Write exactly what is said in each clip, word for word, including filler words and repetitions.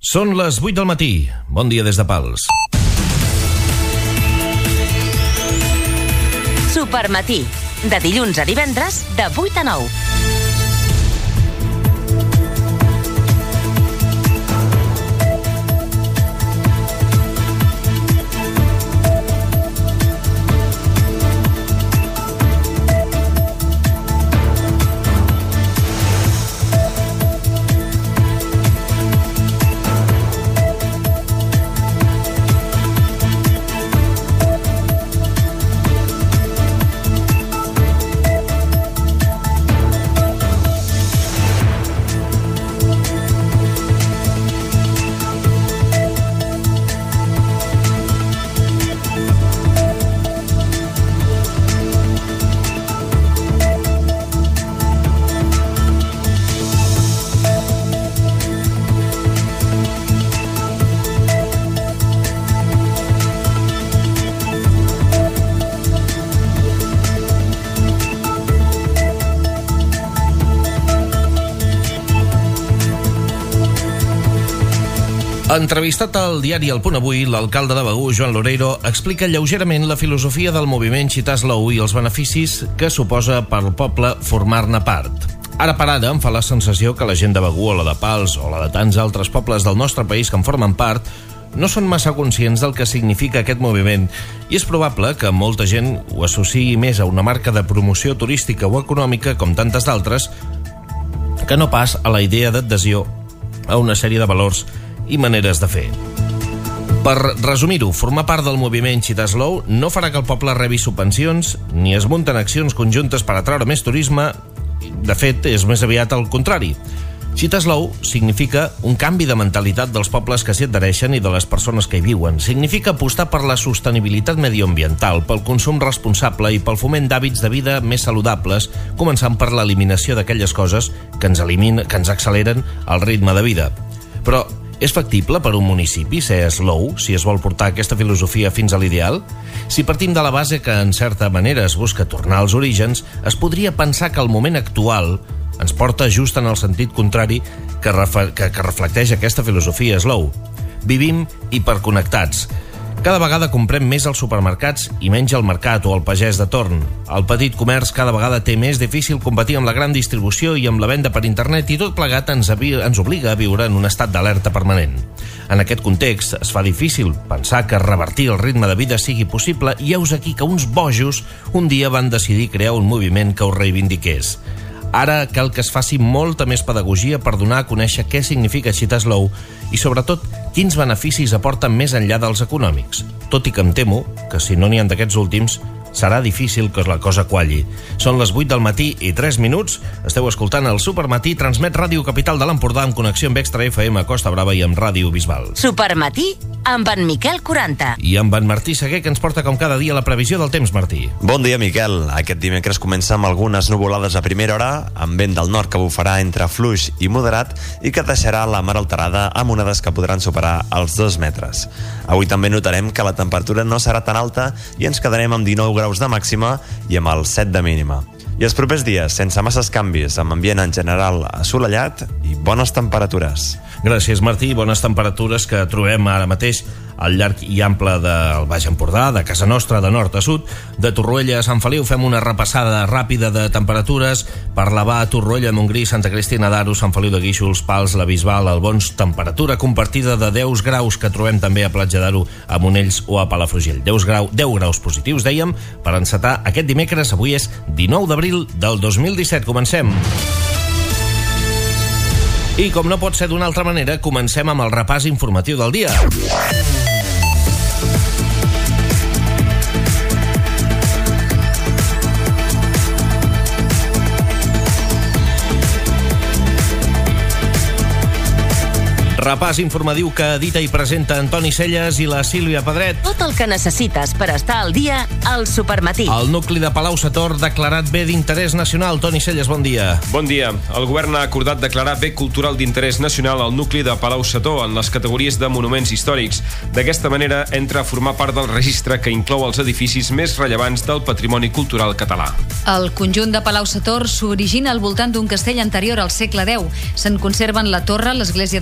Són les vuit del matí. Bon dia des de Pals. Supermatí, de dilluns a divendres, de vuit a nou. Entrevistat al diari El Punt Avui, l'alcalde de Begur, Joan Loureiro, explica lleugerament la filosofia del moviment Xitas-Lou i els beneficis que suposa per al poble formar-ne part. Ara per ara em fa la sensació que la gent de Begur o la de Pals o la de tants altres pobles del nostre país que en formen part no són massa conscients del que significa aquest moviment i és probable que molta gent ho associï més a una marca de promoció turística o econòmica, com tantes d'altres, que no pas a la idea d'adhesió a una sèrie de valors i maneres de fer. Per resumir-ho, formar part del moviment Xitas-Lou no farà que el poble rebi subvencions ni es munten accions conjuntes per atraure més turisme. De fet, és més aviat al contrari. Xitas-Lou significa un canvi de mentalitat dels pobles que s'hi adhereixen i de les persones que hi viuen. Significa apostar per la sostenibilitat medioambiental, pel consum responsable i pel foment d'hàbits de vida més saludables, començant per l'eliminació d'aquelles coses que ens eliminen, que ens acceleren el ritme de vida. Però és factible per un municipi ser slow si es vol portar aquesta filosofia fins a l'ideal? Si partim de la base que en certa manera es busca tornar als orígens, es podria pensar que el moment actual ens porta just en el sentit contrari que, refe- que, que reflecteix aquesta filosofia slow. Vivim hiperconnectats. Cada vegada comprem més als supermercats i menys al mercat o al pagès de torn. El petit comerç cada vegada té més difícil competir amb la gran distribució i amb la venda per internet i tot plegat ens, avi- ens obliga a viure en un estat d'alerta permanent. En aquest context es fa difícil pensar que revertir el ritme de vida sigui possible i heus aquí que uns bojos un dia van decidir crear un moviment que ho reivindiqués. Ara cal que es faci molta més pedagogia per donar a conèixer què significa Xitas-Lou i, sobretot, quins beneficis aporten més enllà dels econòmics. Tot i que em temo que, si no n'hi ha d'aquests últims, serà difícil que la cosa qualli. Són les vuit del matí i tres minuts. Esteu escoltant el Supermatí, transmet Ràdio Capital de l'Empordà amb connexió amb Extra F M a Costa Brava i amb Ràdio Bisbal. Supermatí amb en Miquel quaranta. I amb en Martí Seguer, que ens porta com cada dia la previsió del temps, Martí. Bon dia, Miquel. Aquest dimecres comença amb algunes nuvolades a primera hora, amb vent del nord que bufarà entre fluix i moderat i que deixarà la mar alterada amb onades que podran superar els dos metres. Avui també notarem que la temperatura no serà tan alta i ens quedarem amb dinou graus de màxima i amb el set de mínima. I els propers dies, sense masses canvis, amb ambient en general assolellat i bones temperatures. Gràcies, Martí. Bones temperatures que trobem ara mateix al llarg i ample del Baix Empordà, de casa nostra, de nord a sud. De Torroella a Sant Feliu fem una repassada ràpida de temperatures. Per Lavà, Torroella, Montgrí, Santa Cristina d'Aro, Sant Feliu de Guíxols, Pals, la Bisbal, Albons, temperatura compartida de deu graus que trobem també a Platja d'Aro, a Monells o a Palafrugell. deu graus positius, dèiem, per encetar aquest dimecres. Avui és dinou d'abril del dos mil disset. Comencem. I com no pot ser d'una altra manera, comencem amb el repàs informatiu del dia. Repàs informatiu que edita i presenta Antoni Celles i la Sílvia Pedret. Tot el que necessites per estar al dia al Supermatí. El nucli de Palau-sator declarat bé d'interès nacional. Toni Celles, bon dia. Bon dia. El govern ha acordat declarar bé cultural d'interès nacional al nucli de Palau-sator en les categories de monuments històrics. D'aquesta manera entra a formar part del registre que inclou els edificis més rellevants del patrimoni cultural català. El conjunt de Palau-sator s'origina al voltant d'un castell anterior al segle deu. Se'n conserven la torre, l'església de Sant Pere,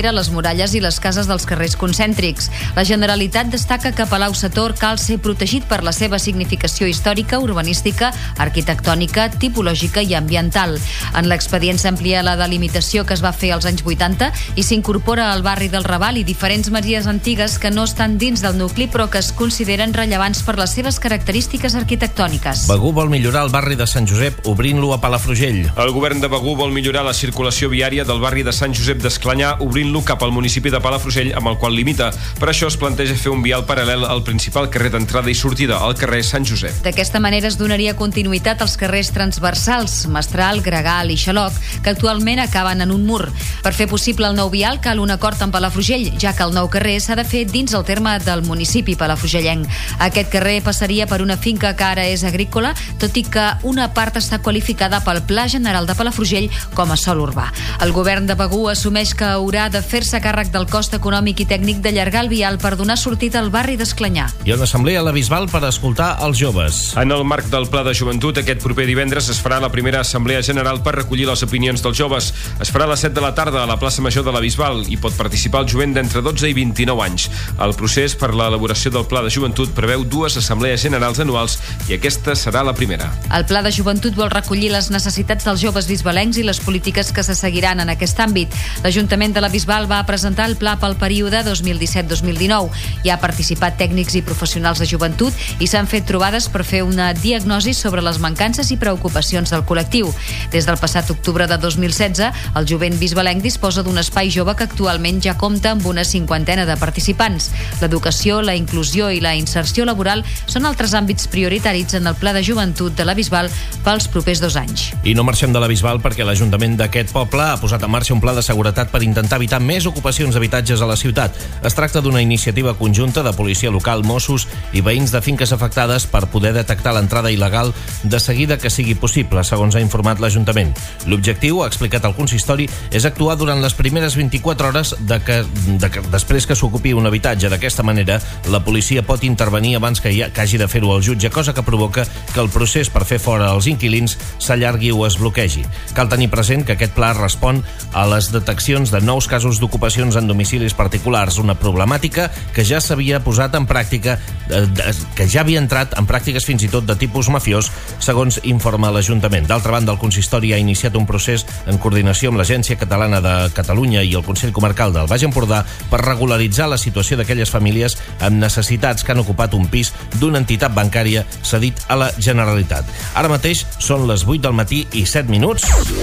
enrere les muralles i les cases dels carrers concèntrics. La Generalitat destaca que Palau-sator cal ser protegit per la seva significació històrica, urbanística, arquitectònica, tipològica i ambiental. En l'expedient s'amplia la delimitació que es va fer als anys vuitanta i s'incorpora al barri del Raval i diferents masies antigues que no estan dins del nucli però que es consideren rellevants per les seves característiques arquitectòniques. Begur vol millorar el barri de Sant Josep obrint-lo a Palafrugell. El govern de Begur vol millorar la circulació viària del barri de Sant Josep d'Esclanyà obrint-lo cap al municipi de Palafrugell amb el qual limita. Per això es planteja fer un vial paral·lel al principal carrer d'entrada i sortida, al carrer Sant Josep. D'aquesta manera es donaria continuïtat als carrers transversals, Mestral, Gregal i Xaloc, que actualment acaben en un mur. Per fer possible el nou vial cal un acord amb Palafrugell, ja que el nou carrer s'ha de fer dins el terme del municipi palafrugellenc. Aquest carrer passaria per una finca que ara és agrícola, tot i que una part està qualificada pel Pla General de Palafrugell com a sòl urbà. El govern de Begur assumeix que haurà de fer-se càrrec del cost econòmic i tècnic d'allargar el vial per donar sortida al barri d'Esclanyà. Hi ha una assemblea a la Bisbal per escoltar els joves. En el marc del Pla de Joventut, aquest proper divendres es farà la primera assemblea general per recollir les opinions dels joves. Es farà a les set de la tarda a la plaça Major de la Bisbal i pot participar el jovent d'entre dotze i vint-i-nou anys. El procés per l'elaboració del Pla de Joventut preveu dues assemblees generals anuals i aquesta serà la primera. El Pla de Joventut vol recollir les necessitats dels joves bisbalencs i les polítiques que se seguiran en aquest àmbit. L'Ajuntament de la Bisbal va presentar el pla pel període dos mil disset dos mil dinou. Hi ha participat tècnics i professionals de joventut i s'han fet trobades per fer una diagnosi sobre les mancances i preocupacions del col·lectiu. Des del passat octubre de dos mil setze, el jovent bisbalenc disposa d'un espai jove que actualment ja compta amb una cinquantena de participants. L'educació, la inclusió i la inserció laboral són altres àmbits prioritaris en el Pla de Joventut de la Bisbal pels propers dos anys. I no marxem de la Bisbal perquè l'Ajuntament d'aquest poble ha posat en marxa un pla de seguretat per intentar evitar més ocupacions d'habitatges a la ciutat. Es tracta d'una iniciativa conjunta de policia local, Mossos i veïns de finques afectades per poder detectar l'entrada il·legal de seguida que sigui possible, segons ha informat l'Ajuntament. L'objectiu, ha explicat el consistori, és actuar durant les primeres vint-i-quatre hores de que, de que, després que s'ocupi un habitatge. D'aquesta manera, la policia pot intervenir abans que, hi ha, que hagi de fer-ho el jutge, cosa que provoca que el procés per fer fora els inquilins s'allargui o es bloquegi. Cal tenir present que aquest pla respon a les deteccions de nous casos d'ocupacions en domicilis particulars, una problemàtica que ja s'havia posat en pràctica, eh, que ja havia entrat en pràctiques fins i tot de tipus mafiós, segons informa l'Ajuntament. D'altra banda, el consistori ha iniciat un procés en coordinació amb l'Agència Catalana de Catalunya i el Consell Comarcal del Baix Empordà per regularitzar la situació d'aquelles famílies amb necessitats que han ocupat un pis d'una entitat bancària cedit a la Generalitat. Ara mateix són les vuit del matí i set minuts.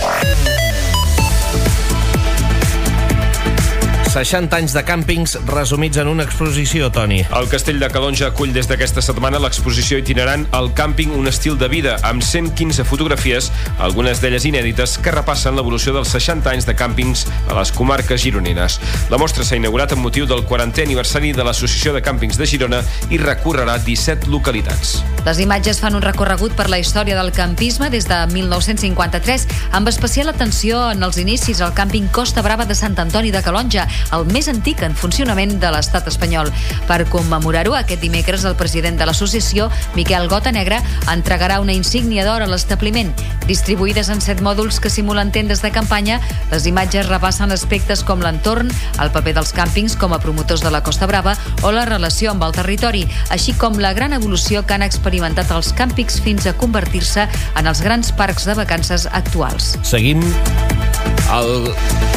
seixanta anys de càmpings resumits en una exposició, Toni. El Castell de Calonja acull des d'aquesta setmana l'exposició itinerant El càmping, un estil de vida, amb cent quinze fotografies, algunes d'elles inèdites, que repassen l'evolució dels seixanta anys de càmpings a les comarques gironines. La mostra s'ha inaugurat amb motiu del quarantè aniversari de l'Associació de Càmpings de Girona i recorrerà disset localitats. Les imatges fan un recorregut per la història del campisme des de mil nou-cents cinquanta-tres, amb especial atenció en els inicis al càmping Costa Brava de Sant Antoni de Calonja, el més antic en funcionament de l'estat espanyol. Per commemorar-ho, aquest dimecres el president de l'associació, Miquel Gotanegra, entregarà una insígnia d'or a l'establiment. Distribuïdes en set mòduls que simulen tendes de campanya, les imatges repassen aspectes com l'entorn, el paper dels càmpings com a promotors de la Costa Brava o la relació amb el territori, així com la gran evolució que han experimentat els càmpings fins a convertir-se en els grans parcs de vacances actuals. Seguim el...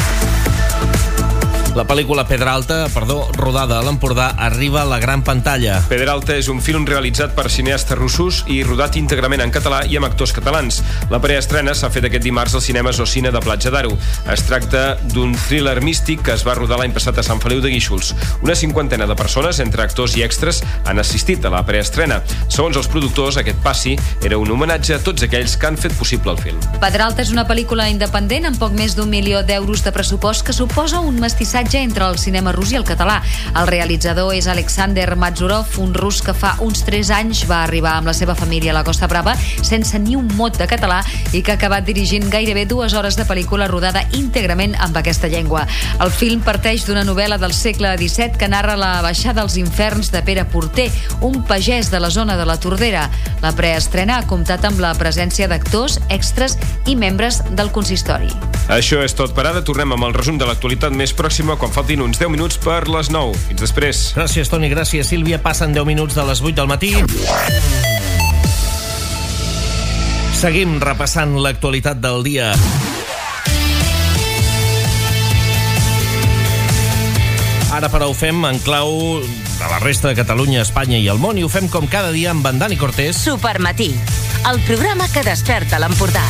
La pel·lícula Pedralta, perdó, rodada a l'Empordà, arriba a la gran pantalla. Pedralta és un film realitzat per cineastes russos i rodat íntegrament en català i amb actors catalans. La preestrena s'ha fet aquest dimarts als cinemes Ocina de Platja d'Aro. Es tracta d'un thriller místic que es va rodar l'any passat a Sant Feliu de Guíxols. Una cinquantena de persones, entre actors i extras, han assistit a la preestrena. Segons els productors, aquest passi era un homenatge a tots aquells que han fet possible el film. Pedralta és una pel·lícula independent amb poc més d'un milió d'euros de pressupost que suposa un mestissatge entre el cinema rus i el català. El realitzador és Alexander Mazurov, un rus que fa uns tres anys va arribar amb la seva família a la Costa Brava sense ni un mot de català i que ha acabat dirigint gairebé dues hores de pel·lícula rodada íntegrament amb aquesta llengua. El film parteix d'una novel·la del segle disset que narra la baixada als inferns de Pere Porter, un pagès de la zona de la Tordera. La preestrena ha comptat amb la presència d'actors, extras i membres del consistori. Això és tot per ara. Tornem amb el resum de l'actualitat més pròxima pròxima, quan faltin uns deu minuts per les nou. Fins després. Gràcies, Toni. Gràcies, Sílvia. Passen deu minuts de les vuit del matí. Seguim repassant l'actualitat del dia. Ara, però, ho fem en clau de la resta de Catalunya, Espanya i el món, i ho fem com cada dia amb en Dani Cortés. Supermatí, el programa que desperta l'Empordà.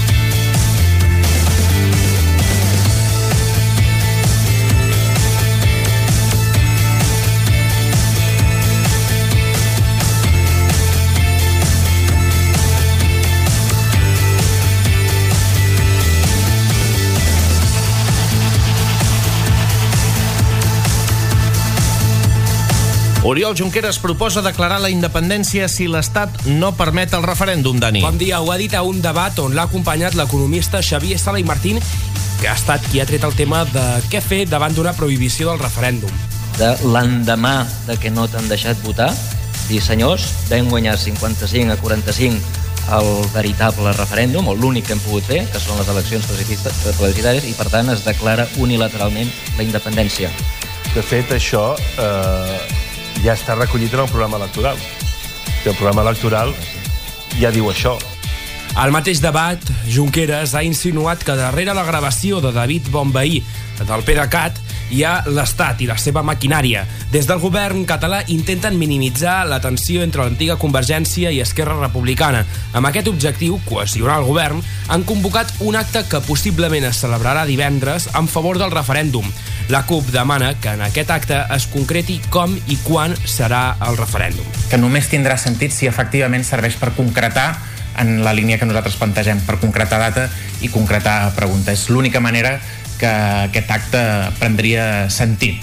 Oriol Junqueras proposa declarar la independència si l'Estat no permet el referèndum, Dani. Bon dia, ho ha dit a un debat on l'ha acompanyat l'economista Xavier Sala i Martín, que ha estat qui ha tret el tema de què fer davant d'una prohibició del referèndum. De l'endemà de que no t'han deixat votar, dir, senyors, vam guanyar cinquanta-cinc a quaranta-cinc el veritable referèndum, o l'únic que hem pogut fer, que són les eleccions plebiscitàries, i per tant es declara unilateralment la independència. De fet, això eh, ja està recollit en el programa electoral. El programa electoral ja diu això. Al mateix debat, Junqueras ha insinuat que darrere la gravació de David Bonvehí del PDeCAT hi ha l'Estat i la seva maquinària. Des del govern català intenten minimitzar la tensió entre l'antiga Convergència i Esquerra Republicana. Amb aquest objectiu, cohesionar el govern, han convocat un acte que possiblement es celebrarà divendres en favor del referèndum. La CUP demana que en aquest acte es concreti com i quan serà el referèndum. Que només tindrà sentit si efectivament serveix per concretar en la línia que nosaltres plantegem, per concretar data i concretar pregunta. És l'única manera que aquest acte prendria sentit.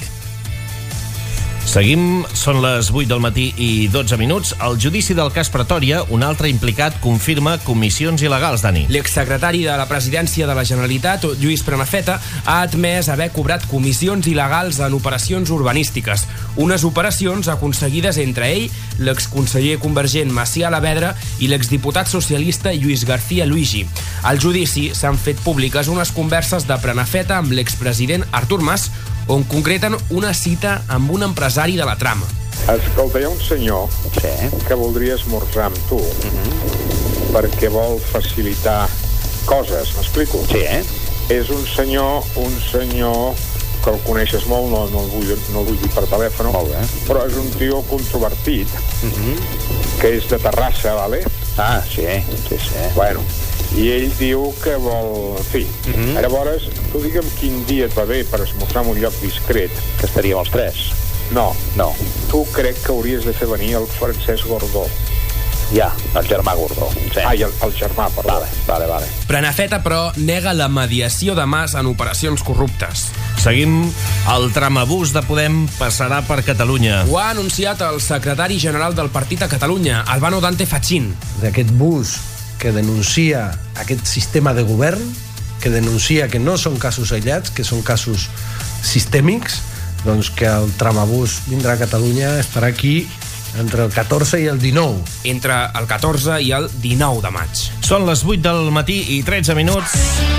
Seguim, són les vuit del matí i dotze minuts. El judici del cas Pretòria, un altre implicat confirma comissions il·legals, Dani. L'exsecretari de la Presidència de la Generalitat, Lluís Prenafeta, ha admès haver cobrat comissions il·legals en operacions urbanístiques. Unes operacions aconseguides entre ell, l'exconseller convergent Macià Alavedra i l'exdiputat socialista Lluís García Luigi. Al judici s'han fet públiques unes converses de Prenafeta amb l'expresident Artur Mas, on concreten una cita amb un empresari de la trama. Escolta, hi ha un senyor sí. que voldria esmorzar amb tu uh-huh. perquè vol facilitar coses, m'explico? Sí, eh? És un senyor, un senyor que el coneixes molt, no, no, el, vull, no el vull dir per telèfon, però és un tio controvertit, uh-huh. que és de Terrassa, vale? Ah, sí, sí, sí. Bueno, i ell diu que vol... En fi, uh-huh. llavors, tu digue'm quin dia et va bé per esmorzar en un lloc discret. Que estaríem els tres. No. No. Tu crec que hauries de fer venir el Francesc Gordó. Ja, el germà Gordó. Sí. Ah, i el, el germà, perdó. Vale, vale, vale. Prenafeta, però, nega la mediació de Mas en operacions corruptes. Seguim. El tramabús de Podem passarà per Catalunya. Ho ha anunciat el secretari general del partit a Catalunya, Albano Dante Fachin. D'aquest bus que denuncia aquest sistema de govern, que denuncia que no són casos aïllats, que són casos sistèmics, doncs que el tramabús vindrà a Catalunya, estarà aquí entre el catorze i el dinou. Entre el catorze i el dinou de maig. Són les vuit del matí i tretze minuts.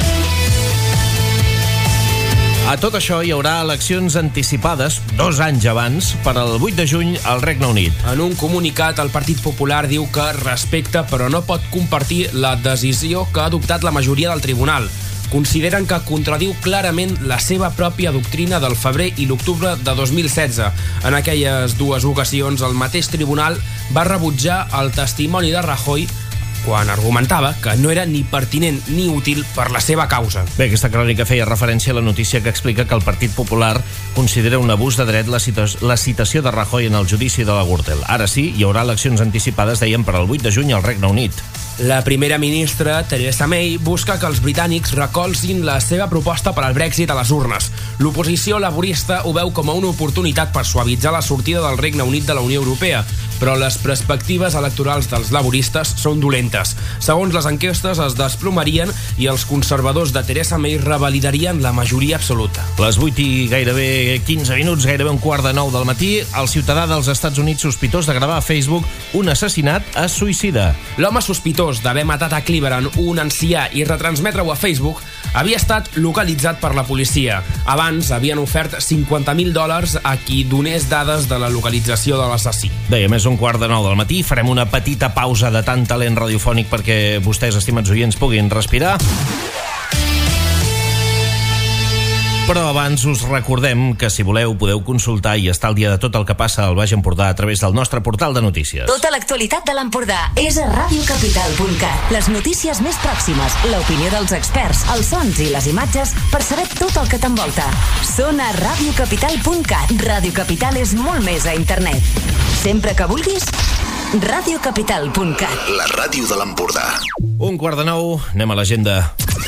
A tot això hi haurà eleccions anticipades dos anys abans per al vuit de juny al Regne Unit. En un comunicat, el Partit Popular diu que respecta però no pot compartir la decisió que ha adoptat la majoria del tribunal. Consideren que contradiu clarament la seva pròpia doctrina del febrer i l'octubre de dos mil setze. En aquelles dues ocasions, el mateix tribunal va rebutjar el testimoni de Rajoy quan argumentava que no era ni pertinent ni útil per la seva causa. Bé, aquesta crònica feia referència a la notícia que explica que el Partit Popular considera un abús de dret la, cita la citació de Rajoy en el judici de la Gürtel. Ara sí, hi haurà eleccions anticipades, dèiem, per al vuit de juny al Regne Unit. La primera ministra, Theresa May, busca que els britànics recolzin la seva proposta per al Brexit a les urnes. L'oposició laborista ho veu com a una oportunitat per suavitzar la sortida del Regne Unit de la Unió Europea, però les perspectives electorals dels laboristes són dolentes. Segons les enquestes, es desplomarien i els conservadors de Theresa May revalidarien la majoria absoluta. Les vuit i gairebé quinze minuts, gairebé un quart de nou del matí, el ciutadà dels Estats Units sospitós de gravar a Facebook un assassinat es suïcida. L'home sospitós d'haver matat a Cleveland un ancià i retransmetre-ho a Facebook havia estat localitzat per la policia. Abans havien ofert cinquanta mil dòlars a qui donés dades de la localització de l'assassí. Dèiem, és un quart de nou del matí. Farem una petita pausa de tant talent radiofònic perquè vostès, estimats oients, puguin respirar. Però abans us recordem que si voleu podeu consultar i estar al dia de tot el que passa al Baix Empordà a través del nostre portal de notícies. Tota l'actualitat de l'Empordà és a radiocapital punt cat. Les notícies més pròximes, l'opinió dels experts, els sons i les imatges per saber tot el que t'envolta. Són a radiocapital punt cat. Radio Capital és molt més a internet. Sempre que vulguis, radiocapital punt cat. La ràdio de l'Empordà. Un quart de nou, anem a l'agenda.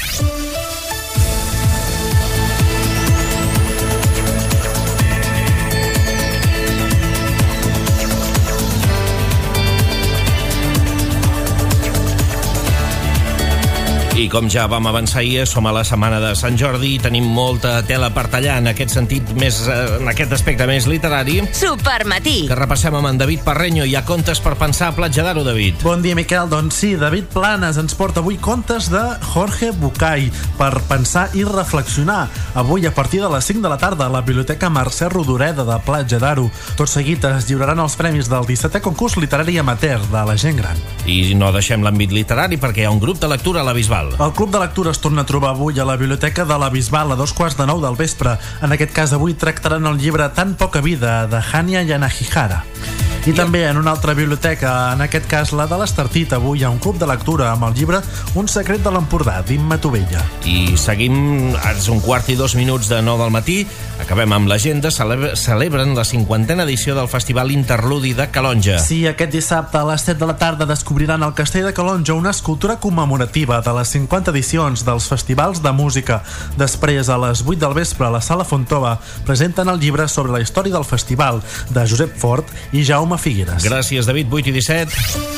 I com ja vam avançar ahir, som a la setmana de Sant Jordi i tenim molta tela per tallar en aquest sentit, més, en aquest aspecte més literari. Supermatí. Que repassem amb en David Parreño. Hi ha contes per pensar a Platja d'Aro, David. Bon dia, Miquel. Doncs sí, David Planes ens porta avui contes de Jorge Bucay per pensar i reflexionar. Avui, a partir de les cinc de la tarda, a la Biblioteca Mercè Rodoreda de Platja d'Aro. Tot seguit es lliuraran els premis del dissetè concurs literari amateur de la gent gran. I no deixem l'àmbit literari perquè hi ha un grup de lectura a la Bisbal. El Club de Lectura es torna a trobar avui a la Biblioteca de la Bisbal a dos quarts de nou del vespre. En aquest cas, avui tractaran el llibre Tan poca vida, de Hania Yanagihara. I també en una altra biblioteca, en aquest cas la de l'Estartit, avui hi ha un club de lectura amb el llibre Un secret de l'Empordà, d'Imma Tovella. I seguim, és un quart i dos minuts de nou del matí, acabem amb l'agenda, celebra, celebren la cinquantena edició del Festival Interludi de Calonja. Sí, aquest dissabte a les set de la tarda descobriran al Castell de Calonja una escultura commemorativa de les cinquanta edicions dels festivals de música. Després, a les vuit del vespre, a la Sala Fontova, presenten el llibre sobre la història del festival, de Josep Fort i Jaume Figueres. Gràcies, David. vuit i disset.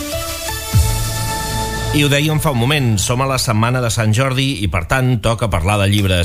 I ho dèiem fa un moment, som a la setmana de Sant Jordi i, per tant, toca parlar de llibres.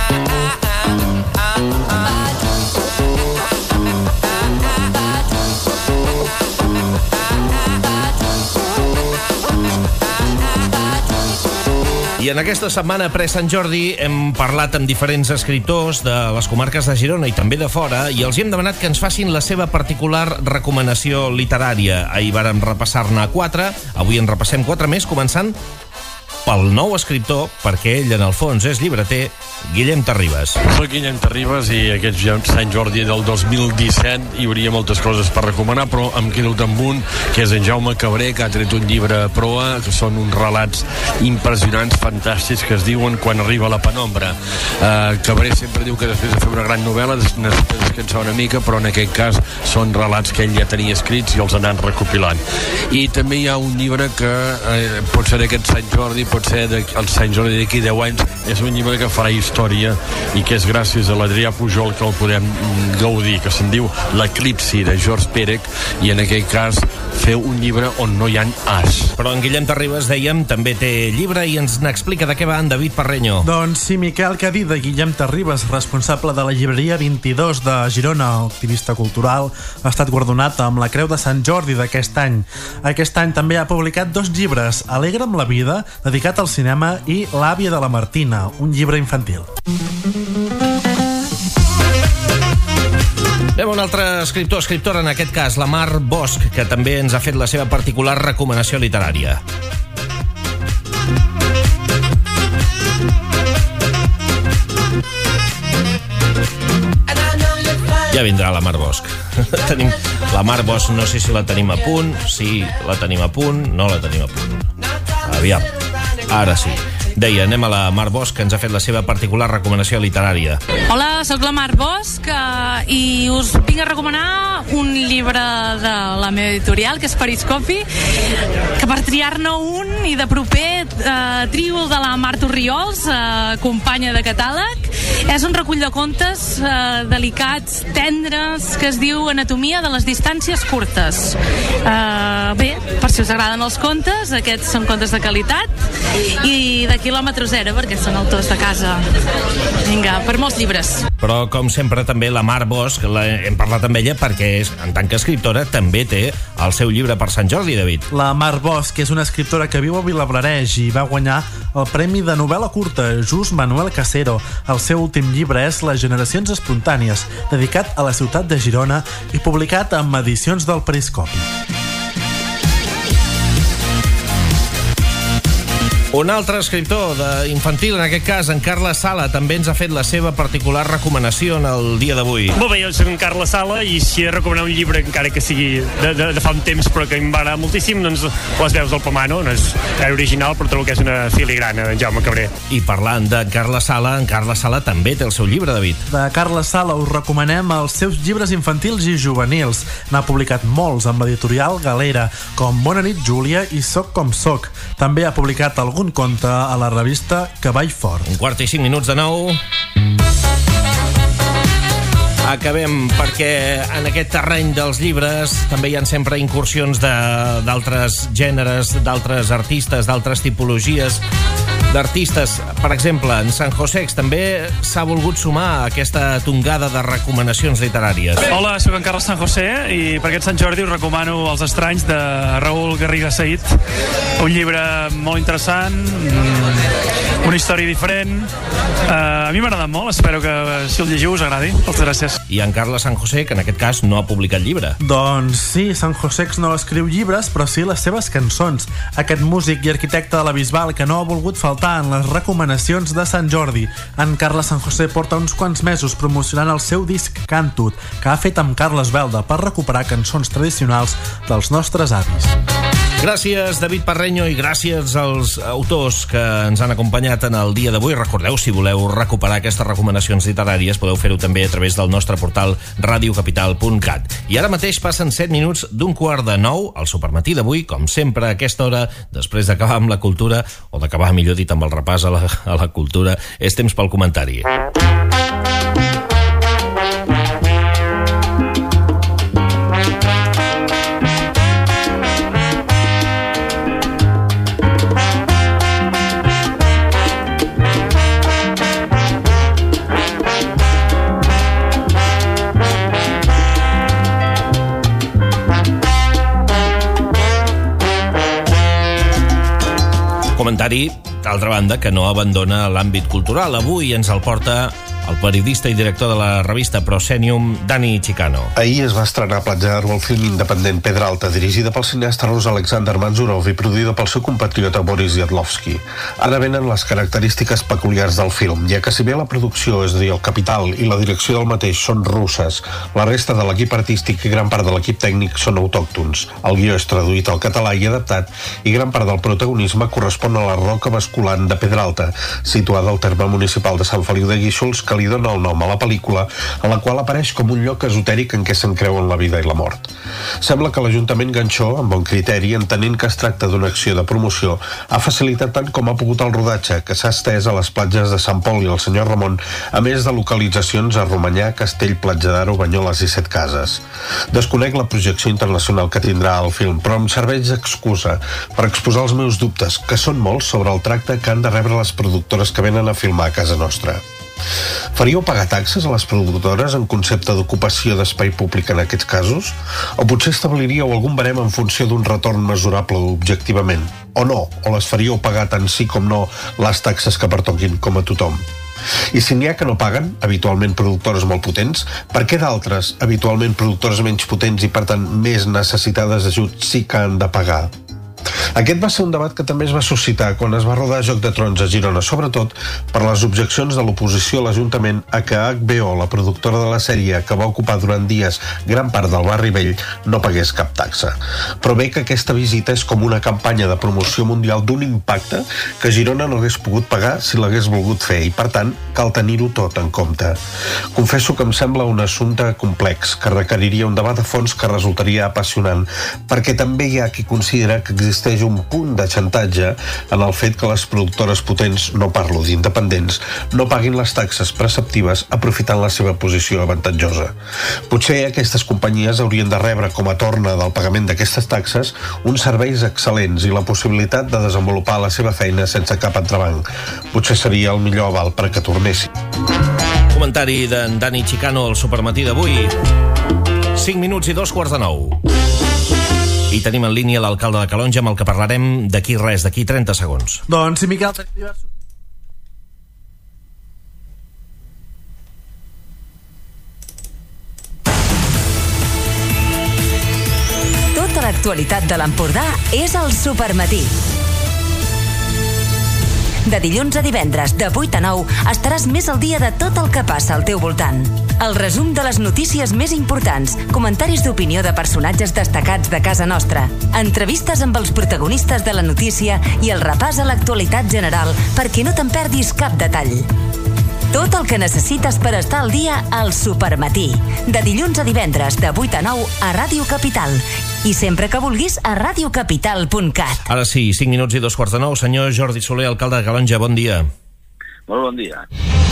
I en aquesta setmana pre-Sant Jordi hem parlat amb diferents escriptors de les comarques de Girona i també de fora i els hem demanat que ens facin la seva particular recomanació literària. Ahir vàrem repassar-ne quatre, avui en repassem quatre més, començant pel nou escriptor, perquè ell en el fons és llibreter, Guillem Terribas. Soc Guillem Terribas i aquest Sant Jordi del dos mil disset hi hauria moltes coses per recomanar, però em quedo amb un, que és en Jaume Cabré, que ha tret un llibre a proa, que són uns relats impressionants, fantàstics, que es diuen Quan arriba la penombra. Uh, Cabré sempre diu que després de fer una gran novel·la necessita descansar una mica, però en aquest cas són relats que ell ja tenia escrits i els ha anat recopilant. I també hi ha un llibre que eh, pot ser aquest Sant Jordi, pot ser el Sant Jordi d'aquí deu anys, és un llibre que farà història i que és gràcies a l'Adrià Pujol que el podem gaudir, que se'n diu L'Eclipsi, de George Perec, i en aquest cas feu un llibre on no hi ha as. Però en Guillem Terribas, dèiem, també té llibre i ens n'explica de què va en David Parreño. Doncs sí, Miquel, que ha dit de Guillem Terribas, responsable de la llibreria vint-i-dos de Girona, activista cultural, ha estat guardonat amb la Creu de Sant Jordi d'aquest any. Aquest any també ha publicat dos llibres, Alegra'm la vida, dedicat al cinema, i L'àvia de la Martina, un llibre infantil. Anem a un altre escriptor, escriptora, en aquest cas, la Mar Bosch, que també ens ha fet la seva particular recomanació literària. Ja vindrà la Mar Bosch. Tenim la Mar Bosch, no sé si la tenim a punt, sí, la tenim a punt, no la tenim a punt. Aviam, ara sí. Deia, anem a la Mar Bosch, que ens ha fet la seva particular recomanació literària. Hola, sóc la Mar Bosch eh, i us vinc a recomanar un llibre de la meva editorial, que és Periscopi, que per triar-ne un i de proper eh, trio de la Marta Orriols, eh, companya de catàleg. És un recull de contes eh, delicats, tendres, que es diu Anatomia de les distàncies curtes. Eh, bé, per si us agraden els contes, aquests són contes de qualitat, i d'aquí quilòmetre zero, perquè són autors de casa. Vinga, per molts llibres. Però, com sempre, també la Mar Bosch, la, hem parlat amb ella perquè, és, en tant que escriptora, també té el seu llibre per Sant Jordi, David. La Mar Bosch és una escriptora que viu a Vilablareix i va guanyar el Premi de Novel·la Curta Just Manuel Casero. El seu últim llibre és Les generacions espontànies, dedicat a la ciutat de Girona i publicat amb edicions del Periscopi. Un altre escriptor infantil, en aquest cas, en Carles Sala, també ens ha fet la seva particular recomanació en el dia d'avui. Molt bé, jo soc en Carles Sala i si he de recomanar un llibre, encara que sigui de, de, de fa un temps, però que em va agradar moltíssim, doncs Les veus del Pomano, no és gaire original, però trobo que és una filigrana d'en Jaume Cabré. I parlant de Carles Sala, en Carles Sala també té el seu llibre, David. De Carles Sala us recomanem els seus llibres infantils i juvenils. N'ha publicat molts amb l'editorial Galera, com Bona nit, Júlia i Soc com soc. També ha publicat algun un conte a la revista Cavall Fort. Un quart i cinc minuts de nou. Acabem perquè en aquest terreny dels llibres també hi ha sempre incursions d'altres gèneres, d'altres artistes, d'altres tipologies d'artistes. Per exemple, en San Josex també s'ha volgut sumar a aquesta tongada de recomanacions literàries. Hola, soc en Carles San José i per aquest Sant Jordi us recomano Els estranys de Raül Garriga Said, un llibre molt interessant, una història diferent. Uh, a mi m'ha agradat molt, espero que si el llegiu us agradi. Moltes gràcies. I en Carles San José, que en aquest cas no ha publicat llibre. Doncs sí, San Josex no escriu llibres, però sí les seves cançons. Aquest músic i arquitecte de la Bisbal que no ha volgut faltar en les recomanacions de Sant Jordi. En Carles San José porta uns quants mesos promocionant el seu disc Cantut, que ha fet amb Carles Belda per recuperar cançons tradicionals dels nostres avis. Gràcies, David Parreño, i gràcies als autors que ens han acompanyat en el dia d'avui. Recordeu, si voleu recuperar aquestes recomanacions literàries, podeu fer-ho també a través del nostre portal radiocapital punt cat. I ara mateix passen set minuts d'un quart de nou al Supermatí d'avui, com sempre a aquesta hora, després d'acabar amb la cultura, o d'acabar, millor dit, amb el repàs a la, a la cultura, és temps pel comentari. Comentari, d'altra banda, que no abandona l'àmbit cultural. Avui ens el porta el periodista i director de la revista Proscenium, Dani Chicano. Ahir es va estrenar a Platja d'Aro el film independent Pedralta, dirigida pel cineasta rus Alexander Manzurov i produïda pel seu compatriota Boris Yadlovsky. Ara venen les característiques peculiars del film, ja que si bé la producció, és a dir, el capital i la direcció del mateix són russes, la resta de l'equip artístic i gran part de l'equip tècnic són autòctons. El guió és traduït al català i adaptat, i gran part del protagonisme correspon a la roca basculant de Pedralta, situada al terme municipal de Sant Feliu de Guíxols, que li dona el nom a la pel·lícula, en la qual apareix com un lloc esotèric en què se'n creuen la vida i la mort. Sembla que l'Ajuntament Ganxó, amb bon criteri, entenent que es tracta d'una acció de promoció, ha facilitat tant com ha pogut el rodatge, que s'ha estès a les platges de Sant Pol i el Senyor Ramon, a més de localitzacions a Romanyà, Castell, Platja d'Aro, Banyoles i Setcases. Desconec la projecció internacional que tindrà el film, però em serveix d'excusa per exposar els meus dubtes, que són molts, sobre el tracte que han de rebre les productores que venen a filmar a casa nostra. Faríeu pagar taxes a les productores en concepte d'ocupació d'espai públic en aquests casos? O potser establiríeu algun barem en funció d'un retorn mesurable objectivament? O no? O les faríeu pagar tant sí com no les taxes que pertoquin com a tothom? I si n'hi ha que no paguen, habitualment productores molt potents, per què d'altres, habitualment productores menys potents i per tant més necessitades d'ajut, sí que han de pagar? Aquest va ser un debat que també es va suscitar quan es va rodar Joc de Trons a Girona, sobretot per les objeccions de l'oposició a l'Ajuntament a que H B O, la productora de la sèrie que va ocupar durant dies gran part del barri vell, no pagués cap taxa. Però bé que aquesta visita és com una campanya de promoció mundial d'un impacte que Girona no hagués pogut pagar si l'hagués volgut fer i, per tant, cal tenir-ho tot en compte. Confesso que em sembla un assumpte complex, que requeriria un debat a fons que resultaria apassionant, perquè també hi ha qui considera que existeix existeix un punt de xantatge en el fet que les productores potents, no parlo d'independents, no paguin les taxes preceptives aprofitant la seva posició avantatjosa. Potser aquestes companyies haurien de rebre com a torna del pagament d'aquestes taxes uns serveis excel·lents i la possibilitat de desenvolupar la seva feina sense cap entrebanc. Potser seria el millor aval per a que tornessin. Comentari d'en Dani Chicano al Supermatí d'avui. cinc minuts i dos quarts de nou. I tenim en línia l'alcalde de Calonge, amb el que parlarem d'aquí res, d'aquí trenta segons. Doncs sí, Miquel, tenim diversos... Tota l'actualitat de l'Empordà és al Supermatí. De dilluns a divendres, de vuit a nou, estaràs més al dia de tot el que passa al teu voltant. El resum de les notícies més importants, comentaris d'opinió de personatges destacats de casa nostra, entrevistes amb els protagonistes de la notícia i el repàs a l'actualitat general perquè no te'n perdis cap detall. Tot el que necessites per estar al dia al Supermatí. De dilluns a divendres, de vuit a nou, a Ràdio Capital. I sempre que vulguis, a radiocapital punt cat. Ara sí, cinc minuts i dos quarts de nou. Senyor Jordi Soler, alcalde de Calonge, bon dia. Molt bon dia.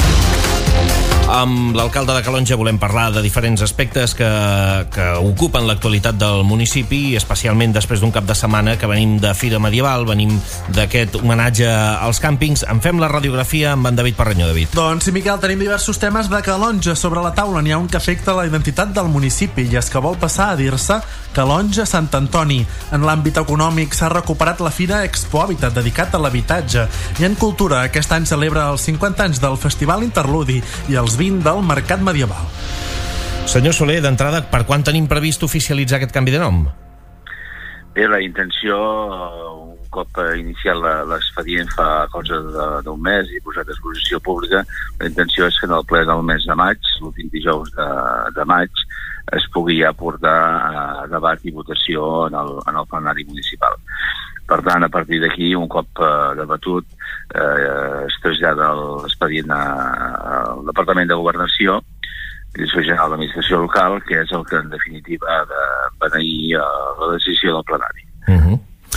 Amb l'alcalde de Calonge volem parlar de diferents aspectes que, que ocupen l'actualitat del municipi, especialment després d'un cap de setmana que venim de Fira Medieval, venim d'aquest homenatge als càmpings. En fem la radiografia amb en David Parreño. David. Doncs sí, Miquel, tenim diversos temes de Calonge sobre la taula. N'hi ha un que afecta la identitat del municipi i és que vol passar a dir-se Calonge Sant Antoni. En l'àmbit econòmic s'ha recuperat la Fira Expo Habitat, dedicat a l'habitatge. I en cultura, aquest any celebra els cinquanta anys del Festival Interludi i els vint del Mercat Medieval. Senyor Soler, d'entrada, per quan tenim previst oficialitzar aquest canvi de nom? Bé, la intenció, un cop iniciat l'expedient fa cosa d'un mes i posat a exposició pública, la intenció és que en el ple del mes de maig, l'últim dijous de, de maig, es pugui ja portar a debat i votació en el, en el plenari municipal. Per tant, a partir d'aquí, un cop eh, debatut, eh, es trasllada l'expedient al Departament de Governació, Direcció General d'Administració Local, que és el que, en definitiva, ha de beneir eh, la decisió del plenari. Uh-huh.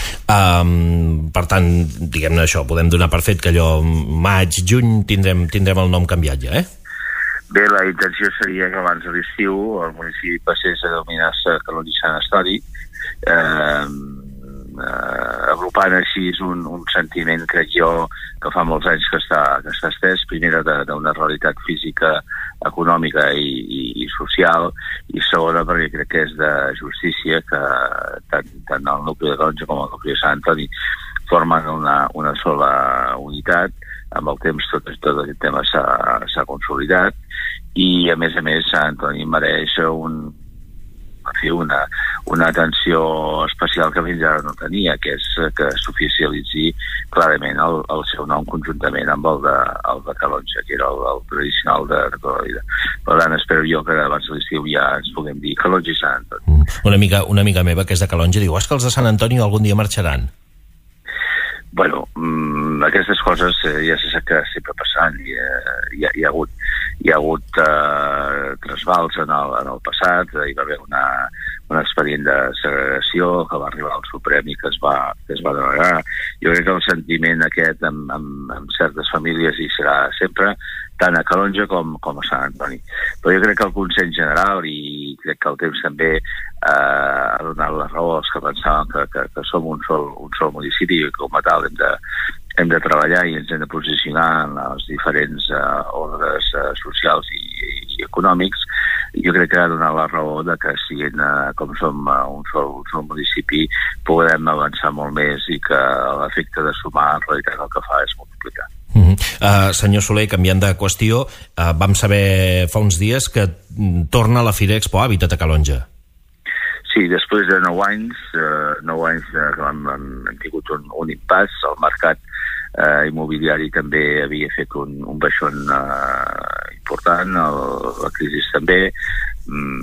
Um, per tant, diguem-ne això, podem donar per fet que allò maig, juny tindrem, tindrem el nom canviat ja, eh? Bé, la intenció seria que abans de l'estiu el municipi passés a denominar-se Calonge Sant Antoni, eh, eh, agrupant així un, un sentiment, crec jo, que fa molts anys que està, que està estès, primera d'una realitat física, econòmica i, i, i social, i segona perquè crec que és de justícia que tant, tant el nucli de Calonge com el nucli de Sant Antoni formen una, una sola unitat. Amb el temps tot, tot aquest tema s'ha consolidat i a més a més Sant Antoni mereix un, en fi, una, una atenció especial que fins ara no tenia, que és que s'oficialitzi clarament el, el seu nom conjuntament amb el de, el de Calonge, que era el, el tradicional de, de tota la vida. Per tant, espero jo que abans de l'estiu ja ens puguem dir Calonge i Sant Antoni. Una amiga, una amiga meva que és de Calonge diu, és que els de Sant Antoni algun dia marxaran. Bueno, mmm, aquestes coses eh, ja se sap que sempre passant i, eh, hi, ha, hi ha hagut, hi ha hagut eh, trasbals en el, en el passat, eh, hi va haver una, un expedient de segregació que va arribar al Suprem i que es va, que es va denegar. Jo crec que el sentiment aquest amb, amb, amb certes famílies hi serà sempre, tant a Calonge com, com a Sant Antoni. Però jo crec que el consens general i crec que el temps també eh, ha donat la raó als que pensaven que, que, que som un sol, un sol municipi i com a tal hem de, hem de treballar i ens hem de posicionar en els diferents eh, ordres eh, socials i, i econòmics. Jo crec que ha donat la raó de que siguin eh, com som eh, un, sol, un sol municipi podem avançar molt més i que l'efecte de sumar en realitat el que fa és multiplicar. Uh-huh. uh, senyor Soler, canviant de qüestió, uh, vam saber fa uns dies que torna la Fira Expo Habitat a Calonge. Sí, després de nou anys, eh, nou anys eh, que hem, hem tingut un, un impàs, el mercat eh, immobiliari també havia fet un, un baixón eh, important, el, la crisi també,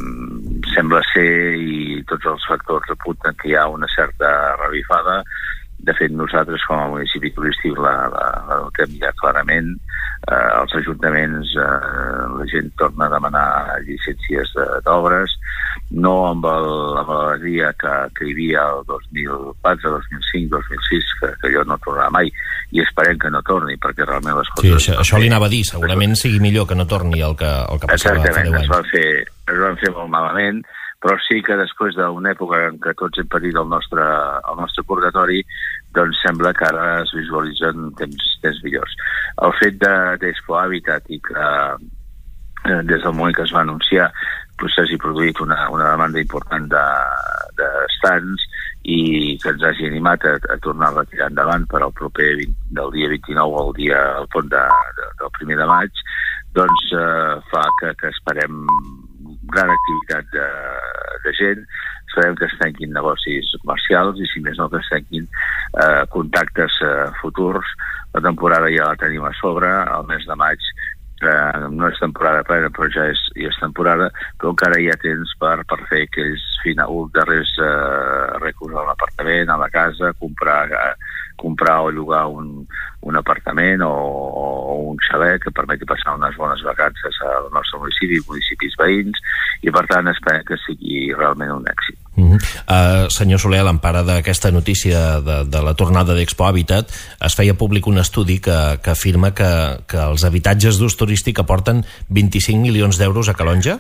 mm, sembla ser, i tots els factors apunten que hi ha una certa revifada, De fet, nosaltres, com a municipi turístic, la, la, la notem ja clarament. Eh, els ajuntaments, eh, la gent torna a demanar llicències d'obres, no amb el, amb l'alegria que, que hi havia el dos mil quatre, dos mil cinc, dos mil sis, que, que allò no tornarà mai, i esperem que no torni, perquè realment les coses... Sí, això, això li anava a dir, segurament sigui millor que no torni el que, el que passava fa deu anys. Exactament, es van fer, es van fer molt malament, però sí que després d'una època en què tots hem patit el nostre, el nostre purgatori, doncs sembla que ara es visualitzen temps, temps millors. El fet d'Expo Habitat i que eh, des del moment que es va anunciar doncs s'hagi produït una, una demanda important de, de stands i que ens hagi animat a, a tornar a retirar endavant per al proper vint, del dia vint-i-nou al dia al pont de, de, del primer de maig, doncs eh, fa que, que esperem gran activitat de, de gent. Sabem que es tanquin negocis comercials i, si més no, que es tanquin eh, contactes eh, futurs. La temporada ja la tenim a sobre, el mes de maig eh, no és temporada plena, però ja és, ja és temporada, però encara hi ha temps per, per fer aquells final, darrers eh, recurs a l'apartament, a la casa, comprar, eh, comprar o llogar un, un apartament o, o un xalet que permeti passar unes bones vacances al nostre municipi i municipis veïns, i per tant esperem que sigui realment un èxit. Uh -huh. uh, senyor Soler, a l'empara d'aquesta notícia de, de la tornada d'Expo Habitat, es feia públic un estudi que, que afirma que, que els habitatges d'ús turístic aporten vint-i-cinc milions d'euros a Calonge?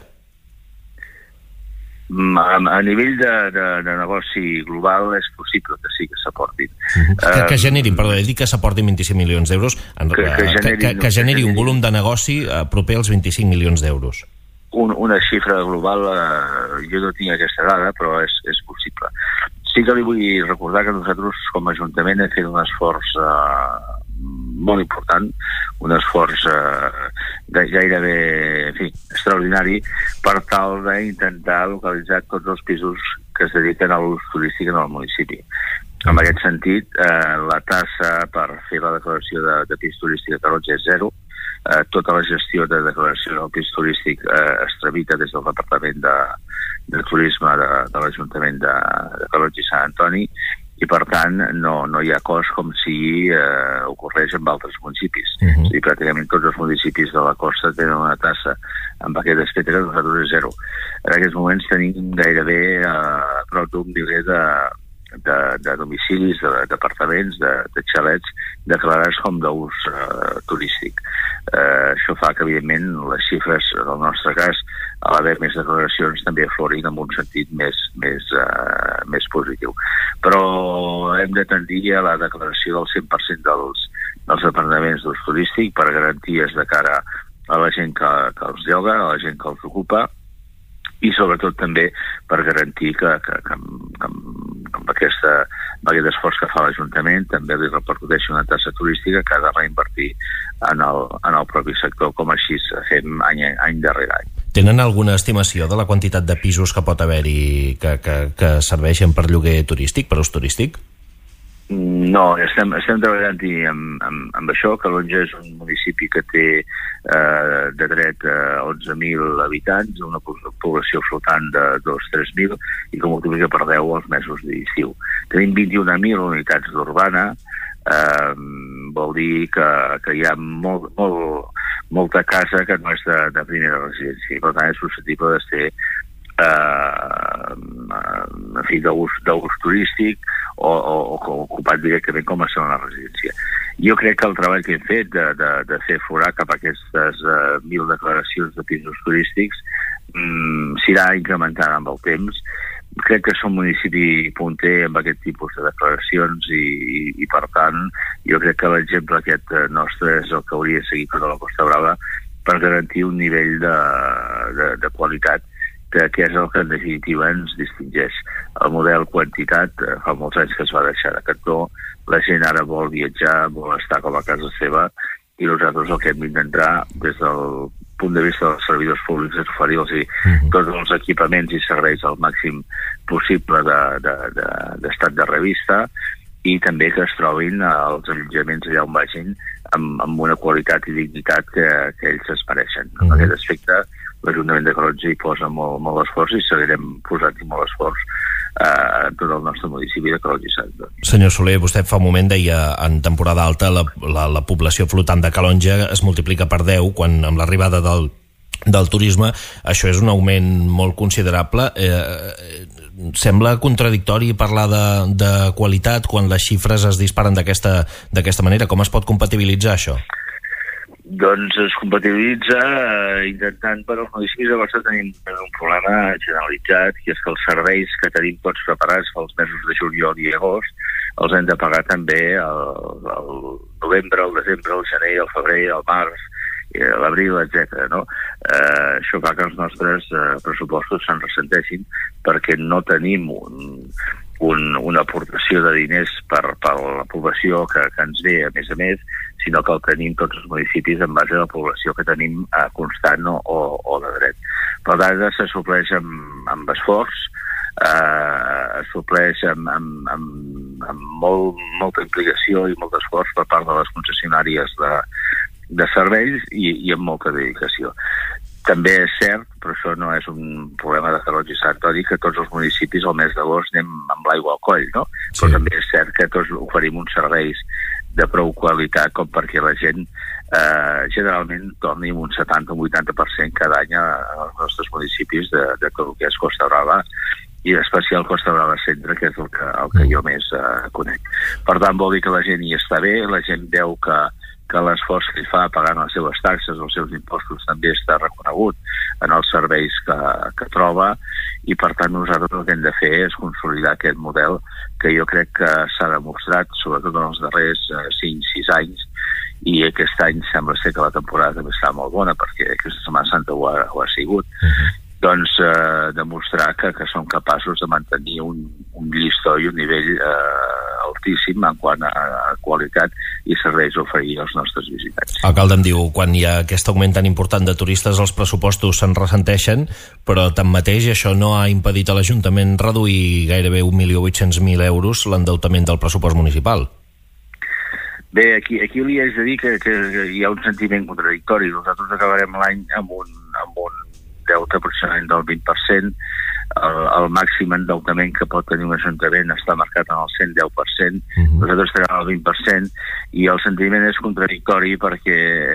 A, a nivell de, de, de negoci global és possible que sí que s'aportin. Uh -huh. que, que generin, perdó, he dit que s'aportin vint-i-cinc milions d'euros, en, que, que, generi, que, que, que generi un volum de negoci uh, proper als vint-i-cinc milions d'euros. Un, una xifra global, eh, jo no tinc aquesta dada, però és, és possible. Sí que li vull recordar que nosaltres com a Ajuntament hem fet un esforç eh, molt important, un esforç eh, gairebé, en fi, extraordinari, per tal d'intentar localitzar tots els pisos que es dediquen a l'ús turístic en el municipi. En aquest sentit, eh, la tassa per fer la declaració de, de pis turístic a Calonge és zero. Eh, tota la gestió de declaració del pis turístic eh, es tramita des del Departament de, de Turisme de, de l'Ajuntament de, de Calonge i Sant Antoni, i per tant no, no hi ha cost com si eh, ocorreix en altres municipis. Uh-huh. És dir, pràcticament tots els municipis de la costa tenen una tassa amb aquest aspecte que nosaltres és zero. En aquests moments tenim gairebé eh, prop d'un miler de De, de domicilis, d'apartaments, de, de xalets declarats com d'ús eh, turístic. Eh, això fa que, evidentment, les xifres, en el nostre cas, a l'haver més declaracions, també aflorin en un sentit més, més, eh, més positiu. Però hem de tendir a la declaració del cent per cent dels, dels apartaments d'ús turístic per garanties de cara a la gent que, que els lloga, a la gent que els ocupa, i sobretot també per garantir que, que, que, que amb, aquesta, amb aquest esforç que fa l'Ajuntament també li repercuteix una tassa turística que ha de reinvertir en el, en el propi sector, com així fem any, any darrere any. Tenen alguna estimació de la quantitat de pisos que pot haver-hi que, que, que serveixen per lloguer turístic, per ús turístic? No, estem, estem treballant-hi amb, amb, amb això. Calonge és un municipi que té eh, de dret a onze mil habitants, una població flotant de dos a tres mil, i que multiplica per deu els mesos d'estiu. Tenim vint-i-una mil unitats d'urbana, eh, vol dir que, que hi ha molt, molt, molta casa que no és de, de primera residència, i per tant és susceptible de ser eh, en fi, d'ús turístic o, o, o ocupat directament com a segona residència. Jo crec que el treball que hem fet de, de, de fer forar cap a aquestes uh, mil declaracions de pisos turístics mm, s'irà incrementant amb el temps. Crec que som municipi punter amb aquest tipus de declaracions i, i, i per tant, jo crec que l'exemple aquest nostre és el que hauria de seguir tota la Costa Brava per garantir un nivell de, de, de qualitat que, que és el que en definitiva ens distingeix. El model quantitat eh, fa molts anys que es va deixar de cantó, la gent ara vol viatjar, vol estar com a casa seva, i nosaltres el que hem d'intentar des del punt de vista dels servidors públics és oferir-los uh-huh. tots els equipaments i serveis al màxim possible d'estat de, de, de, de revista, i també que es trobin els allotjaments allà on vagin amb, amb una qualitat i dignitat que, que ells es mereixen. Uh-huh. En aquest aspecte l'Ajuntament de Calonge hi posa molt, molt esforç i seguirem posant-hi molt esforç eh, en tot el nostre municipi de Calonge i Sant Antoni. Senyor Soler, vostè fa un moment deia en temporada alta la, la, la població flotant de Calonge es multiplica per deu quan amb l'arribada del del turisme, això és un augment molt considerable. Eh, sembla contradictori parlar de, de qualitat quan les xifres es disparen d'aquesta d'aquesta manera. Com es pot compatibilitzar això? Doncs es compatibilitza eh, intentant, per als municipis de Barça tenim un problema generalitzat, que és que els serveis que tenim tots preparats pels mesos de juliol i agost els hem de pagar també el, el novembre, el desembre, el gener, el febrer, el març, l'abril, etcètera. No? Eh, això fa que els nostres eh, pressupostos se'n ressenteixin perquè no tenim un, un, una aportació de diners per, per la població que, que ens ve a més a més, sinó que el tenim tots els municipis en base a la població que tenim eh, constant o, o, o de dret. Per tant, se supleix amb, amb esforç, eh, es supleix amb, amb, amb, amb molt, molta implicació i molt esforç per part de les concessionàries de de serveis i, i amb molta dedicació. També és cert, però això no és un problema de Calonge i Sant Antoni, que tots els municipis al mes d'agost anem amb l'aigua al coll, no? Sí. Però també és cert que tots oferim uns serveis de prou qualitat com perquè la gent eh, generalment torni un setanta o vuitanta per cent cada any als nostres municipis de, de tot el que és Costa Brava i en especial Costa Brava Centre, que és el que, el que jo més eh, conec. Per tant, vol dir que la gent hi està bé, la gent veu que que l'esforç que hi fa pagant les seves taxes, els seus impostos, també està reconegut en els serveis que, que troba i, per tant, nosaltres el que hem de fer és consolidar aquest model que jo crec que s'ha demostrat, sobretot en els darrers eh, cinc sis anys, i aquest any sembla ser que la temporada també està molt bona, perquè aquesta Setmana Santa ho ha, ho ha sigut. Uh-huh. Doncs eh, demostrar que, que som capaços de mantenir un, un llistó i un nivell eh, altíssim en quant a, a qualitat i serveis a oferir als nostres visitants. Alcalde, em diu, quan hi ha aquest augment tan important de turistes els pressupostos se'n ressenteixen, però tanmateix això no ha impedit a l'Ajuntament reduir gairebé un milió vuit-cents mil euros l'endeutament del pressupost municipal. Bé, aquí, aquí li haig de dir que, que, que hi ha un sentiment contradictori. Nosaltres acabarem l'any amb un, amb un deute aproximadament del vint per cent, el, el màxim endeutament que pot tenir un ajuntament està marcat en el cent deu per cent, uh-huh. Nosaltres estarem al vint per cent, i el sentiment és contradictori perquè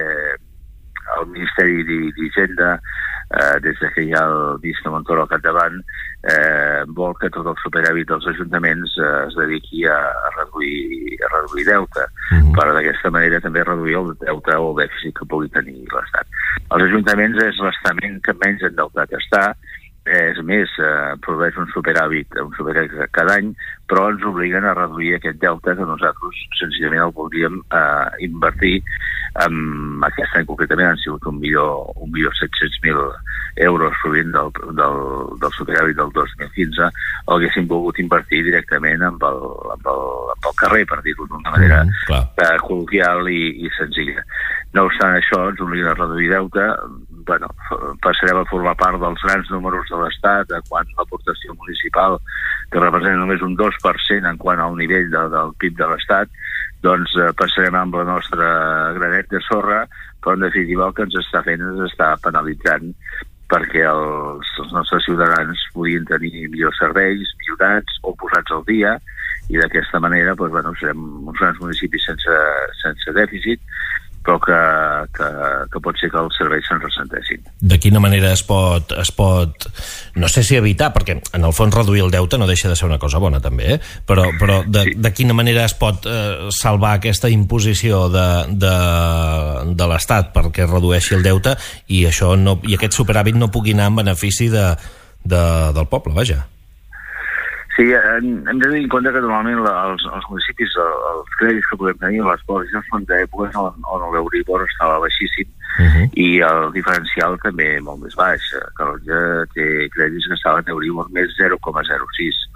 el Ministeri d'Hisenda, eh, des de que hi ha el ministre Montoro al capdavant, eh, vol que tot el superàvit dels ajuntaments eh, es dediqui a, a, reduir, a reduir deute, uh-huh. per d'aquesta manera també reduir el deute o el dèficit que pugui tenir l'Estat. Els ajuntaments és l'estament que menys endeutat està, és més, eh, produeix un superàvit, un superàvit cada any, però ens obliguen a reduir aquest deute que nosaltres senzillament el voldríem eh, invertir en aquest any concretament han sigut un milió, un milió set-cents mil euros provenint del, del, del superàvit del dos mil quinze, el haguéssim volgut invertir directament amb el, amb el, amb el carrer, per dir-ho d'una manera mm, eh, col·loquial i, i senzilla. No obstant això, ens obliguen a reduir deute. Bueno, passarem a formar part dels grans números de l'Estat en quant a l'aportació municipal, que representa només un dos per cent en quant al nivell de, del P I B de l'Estat, doncs eh, passarem amb la nostra granet de sorra, però en definitiva el que ens està fent és està penalitzant perquè els, els nostres ciutadans podien tenir millors serveis, millorats o posats al dia, i d'aquesta manera doncs, bueno, serem uns grans municipis sense, sense dèficit, però que, que, que pot ser que els serveis se'n ressenteixin. De quina manera es pot, es pot, no sé si evitar, perquè en el fons reduir el deute no deixa de ser una cosa bona també, eh? però, però de, sí. de quina manera es pot eh, salvar aquesta imposició de, de, de l'Estat perquè redueixi el deute i, això no, i aquest superàvit no pugui anar en benefici de, de, del poble, vaja. Sí, hem de tenir en compte que normalment la, els, els municipis, els crèdits que podem tenir, les pòlisses són d'èpoques on, on l'Euribor estava baixíssim uh-huh. i el diferencial també molt més baix. Calonge té crèdits que estaven d'Euribor més zero coma zero sis.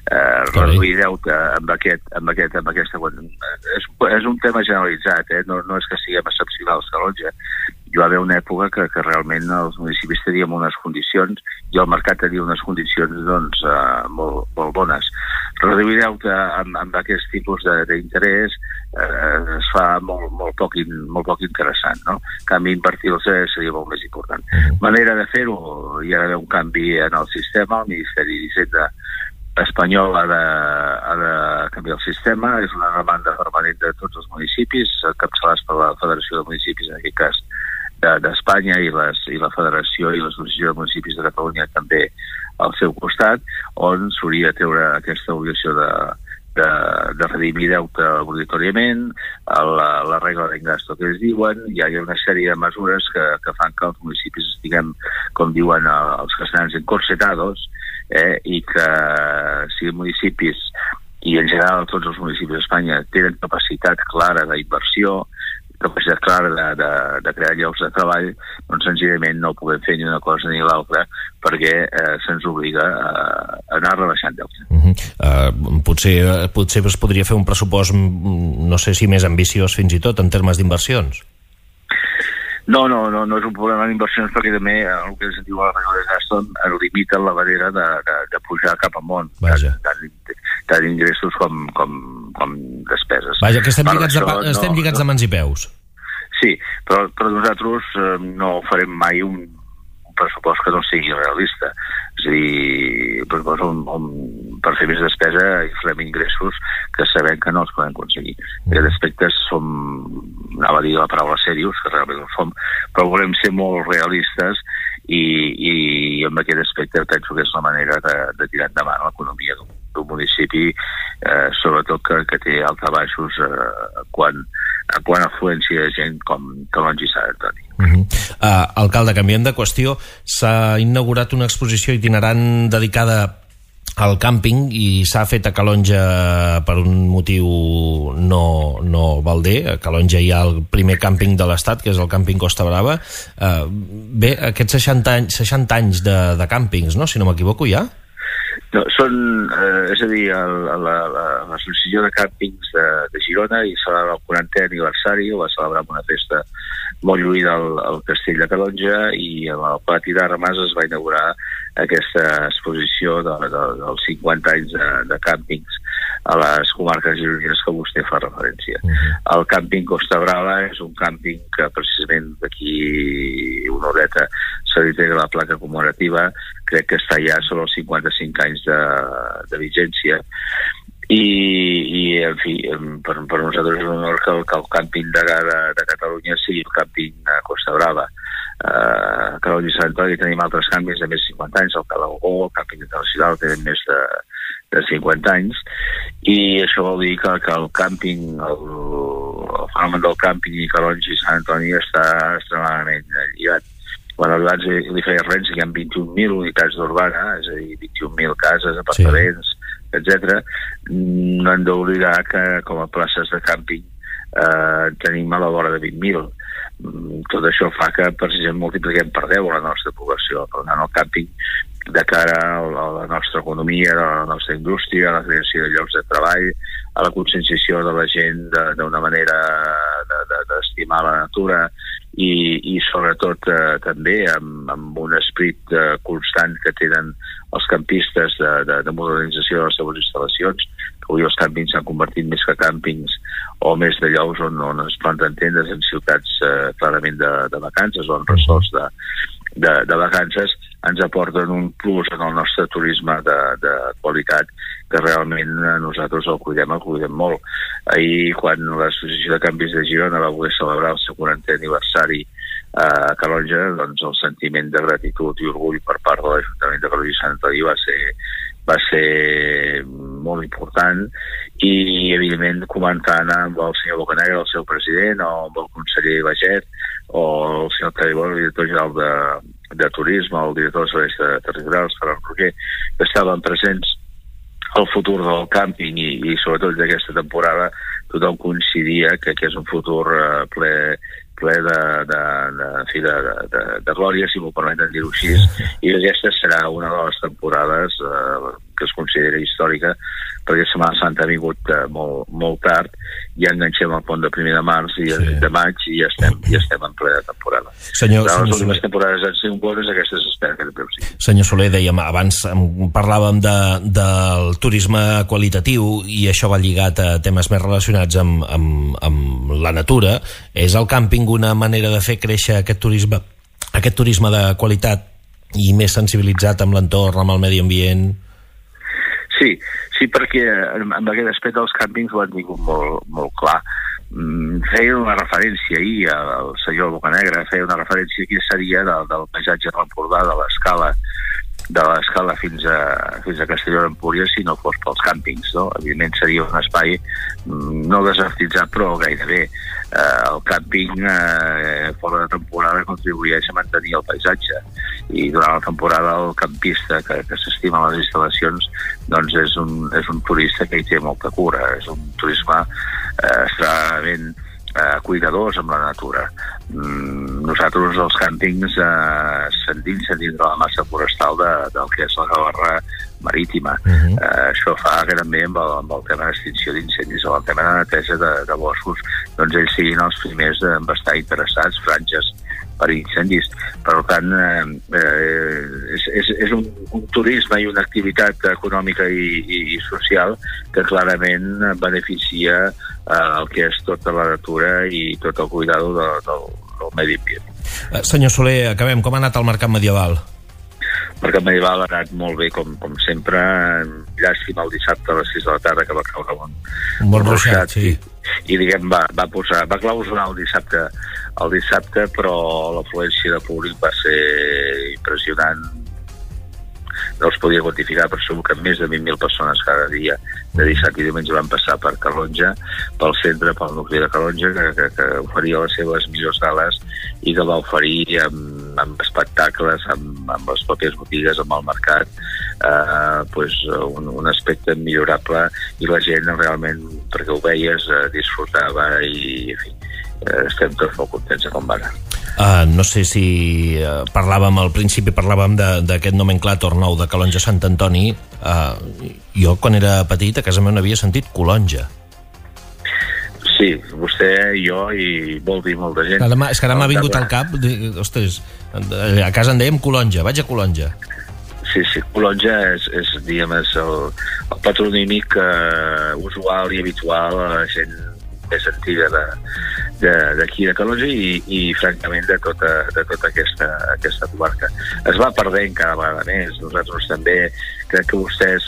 eh, reduir deute amb, aquest, amb, aquest, amb aquesta... És, és un tema generalitzat, eh? no, no és que siguem excepcionals, Calonja. Hi va haver una època que, que realment els municipis teníem unes condicions i el mercat tenia unes condicions doncs, eh, molt, molt bones. Reduir deute amb, amb aquest tipus d'interès eh, es fa molt, molt, poc, in, molt poc interessant, no? En canvi, invertir-los seria molt més important. Manera de fer-ho, hi ha d'haver un canvi en el sistema, el Ministeri d'Hisenda espanyol ha de, ha de canviar el sistema, és una demanda permanent de tots els municipis, encapçalats per la Federació de Municipis, en aquest cas d'Espanya, i, les, i la Federació i l'Associació de Municipis de Catalunya també al seu costat, on s'hauria de treure aquesta obligació de, de, de redimir deute obligatòriament, la, la regla d'ingresso que es diuen, hi ha una sèrie de mesures que, que fan que els municipis estiguem, com diuen els castellans, encorsetados, eh, i que si municipis, i en general tots els municipis d'Espanya, tenen capacitat clara d'inversió, capacitat clara de, de, de crear llocs de treball, doncs senzillament no podem fer ni una cosa ni l'altra perquè eh, se'ns obliga a, a anar rebaixant deute. Uh -huh. uh, potser, potser es podria fer un pressupost, no sé si més ambiciós fins i tot en termes d'inversions. No, no, no, no és un problema d'inversions perquè també el que es diu a la regla de gasto limita la manera de, de, de pujar cap amunt, tant, tant ingressos com, com, com despeses. Vaja, que estem lligats, de, no, estem lligats no. de mans i peus. Sí, però, però nosaltres eh, no farem mai un, un pressupost que no sigui realista. És a dir, pressupost on, on per fer més despesa hi farem ingressos que sabem que no els podem aconseguir. Mm. Aquests aspectes som, anava a dir la paraula serios, que realment ho som, però volem ser molt realistes i, i amb aquest aspecte penso que és la manera de, de tirar endavant l'economia d'un, d'un municipi, eh, sobretot que, que té altabaixos eh, quan, quan afluència de gent com Calonja i Sant Antoni. Uh -huh. uh, alcalde, canviem de qüestió. S'ha inaugurat una exposició itinerant dedicada al càmping i s'ha fet a Calonja per un motiu no, no balder. A Calonja hi ha el primer càmping de l'Estat, que és el càmping Costa Brava. Uh, bé, aquests seixanta anys, seixanta anys de, de càmpings, no? Si no m'equivoco, ja? No, són, eh, és a dir, l'Associació de Càmpings de, de Girona i celebra el quarantè aniversari, ho va celebrar amb una festa molt lluïda al, al Castell de Calonja, i en el Pati d'Armes es va inaugurar aquesta exposició de, de, dels cinquanta anys de, de càmpings a les comarques gironines que vostè fa referència. Uh-huh. El càmping Costa Brava és un càmping que precisament d'aquí una horeta se li integra la placa commemorativa, crec que està ja sobre els cinquanta-cinc anys de, de vigència, i, i en fi, per, per nosaltres és un honor que el, que el càmping de, de, de Catalunya sigui el càmping a Costa Brava. Uh, a Calonja i Sant Antoni tenim altres càmpings de més de cinquanta anys, el Calagó, el càmping internacional tenen més de, de cinquanta anys, i això vol dir que, que el càmping, el, el fenomen del càmping i Calonja i Sant Antoni està extremadament lligat. Quan abans li feia referència que hi ha vint-i-un mil unitats d'urbana, és a dir, vint-i-un mil cases, apartaments, sí, etcètera, no hem d'oblidar que com a places de càmping eh, tenim a la vora de vint mil. Tot això fa que precisament multipliquem per deu la nostra població. Per tant, el càmping, de cara a la nostra economia, a la nostra indústria, a la creació de llocs de treball, a la conscienciació de la gent d'una manera d'estimar la natura i, i sobretot eh, també amb, amb un esperit eh, constant que tenen els campistes de, de, de modernització de les seves instal·lacions, que avui els càmpings s'han convertit més que càmpings o més de llocs on, on es planten tendes en ciutats eh, clarament de, de vacances o en resorts de, de, de vacances, ens aporten un plus en el nostre turisme de, de qualitat que realment nosaltres el cuidem, el cuidem molt. Ahir, quan l'Associació de Càmpings de Girona va voler celebrar el seu quarantè aniversari a Calonja, doncs el sentiment de gratitud i orgull per part de l'Ajuntament de Calonja i Sant Antoni va ser, va ser molt important, i evidentment comentant amb el senyor Bocanegra, el seu president, o amb el conseller Baget, o el senyor Cadibó, el director general de, de Turisme, o el director de Serveis Territorials, Ferran Roquer, que estaven presents al futur del càmping i, i sobretot d'aquesta temporada tothom coincidia que, que és un futur uh, ple, ple de, de, de, de, de, de, de glòria, si m'ho permeten dir-ho així, i aquesta serà una de les temporades eh, que es considera històrica, perquè Setmana Santa ha vingut eh, molt, molt tard, ja enganxem el pont de primer de març i sí. de maig i ja estem, ja estem en plena temporada. Senyor, les senyor últimes Soler... temporades han sigut bones, aquestes espero que també ho sigui. Senyor Soler, dèiem, abans parlàvem de, del turisme qualitatiu i això va lligat a temes més relacionats amb, amb, amb la natura. És el càmping una manera de fer créixer aquest turisme, aquest turisme de qualitat i més sensibilitzat amb l'entorn, amb el medi ambient? Sí, sí, perquè amb aquest aspecte els càmpings ho han tingut molt, molt clar. Mm, feia una referència ahir, el senyor Bocanegra feia una referència que seria del, del paisatge de l'Empordà, de l'escala de l'escala fins a, fins a Castelló d'Empúries si no fos pels càmpings, no? Evidentment seria un espai mm, no desertitzat però gairebé. Eh, el càmping eh, fora de temporada contribueix a mantenir el paisatge i durant la temporada el campista que, que s'estima les instal·lacions doncs és un, és un turista que hi té molta cura, és un turisme eh, extremadament eh, cuidadors amb la natura. Mm, nosaltres els càmpings eh, s'endinsen dintre la massa forestal de, del que és la Gavarra marítima. Uh-huh. eh, això fa que també amb el, amb el tema d'extinció d'incendis o el tema de neteja de, de boscos doncs ells siguin els primers en estar interessats, franges per incendis. Per tant, eh, és, és, és un, un turisme i una activitat econòmica i, i, i social que clarament beneficia eh, el que és tota la natura i tot el cuidado de, del, del medi ambient. Eh, senyor Soler, acabem. Com ha anat el mercat medieval? El mercat medieval ha anat molt bé, com, com sempre. Llàstima el dissabte a les sis de la tarda que va caure un, un bon ruixat, sí. I, i diguem, va, va posar, va clausurar el dissabte, el dissabte, però l'afluència de públic va ser impressionant. No es podia quantificar, però segur que més de vint mil persones cada dia de dissabte i diumenge van passar per Calonja, pel centre, pel nucli de Calonja, que, que, que oferia les seves millors gales i que va oferir amb, amb espectacles, amb, amb les pròpies botigues, amb el mercat, eh, pues, un, un aspecte millorable i la gent realment, perquè ho veies, eh, disfrutava i, en fi, eh, estem tots molt contents de com va anar. Uh, no sé si uh, parlàvem al principi parlàvem d'aquest nomenclàtor nou de Calonja Sant Antoni. uh, jo quan era petit a casa meva n'havia sentit Colonja. Sí, vostè, jo i vol dir molta gent. Ara, és que ara m'ha vingut al cap, ostres, a casa en dèiem Colonja, vaig a Colonja. Sí, sí, Colonja és, és diguem, és el, el patronímic eh, usual i habitual a la gent més antiga d'aquí de, de, de Calonja i, i francament de tota, de tota aquesta, aquesta comarca. Es va perdent cada vegada més. Nosaltres també, crec que vostès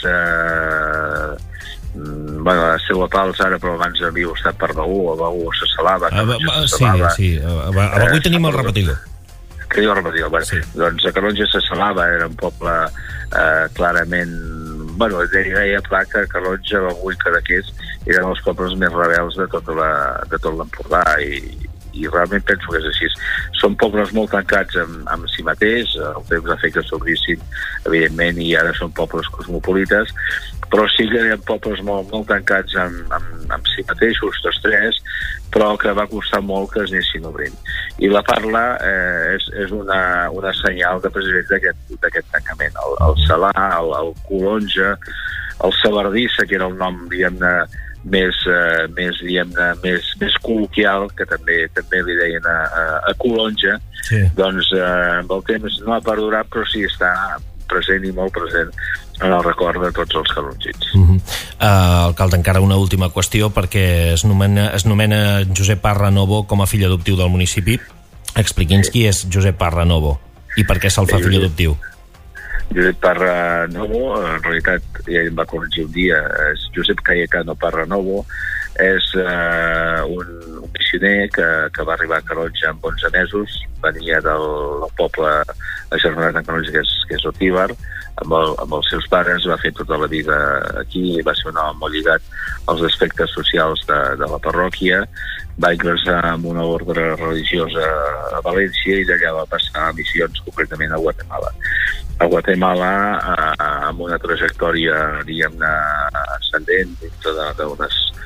eh, bueno, a seu a Pals ara, però abans havia estat per Begur, a Begur se salava, a, a, sí, sí, a, a, a Begur tenim el repetidor. Que diu el repetidor, bueno, sí. Doncs a Calonja se salava, era un poble eh, clarament, bueno, deia clar que Calonja, Begur i Cadaqués eren els pobles més rebels de tot l'Empordà i, i realment penso que és així. Són pobles molt tancats amb, amb si mateix, el temps ha fet que s'obrissin, evidentment, i ara són pobles cosmopolites, però sí que hi ha pobles molt, molt tancats amb, amb, amb si mateixos, tots tres, però que va costar molt que es anessin obrint. I la Parla eh, és, és una, una senyal de president d'aquest tancament. El, el Salà, el, el Colonja, el Savardissa, que era el nom, diguem-ne, més, eh, més, diguem-ne, més, més col·loquial, que també també li deien a, a, a Colonja, sí. Doncs eh, amb el temps no ha perdurat, però sí està present i molt present en el record de tots els calongins. Uh-huh. uh, Alcalde, encara una última qüestió, perquè es nomena, es nomena Josep Parra Novo com a fill adoptiu del municipi. Expliqui'ns sí. Qui és Josep Parra Novo i per què se'l fa fill adoptiu. Josep Parra Novo, en realitat ja em va corregir un dia, és Josep Cayetano Parra Novo, és eh, un, un missioner que, que va arribar a Calonja amb onze mesos, venia del, del poble agermanat en Calonja, que és, que és Otíbar, amb, el, amb els seus pares, va fer tota la vida aquí, va ser un home molt lligat als aspectes socials de, de la parròquia, va ingressar en una ordre religiosa a València i d'allà va passar a missions, concretament a Guatemala. A Guatemala, eh, amb una trajectòria, diguem-ne, ascendent, dintre d'unes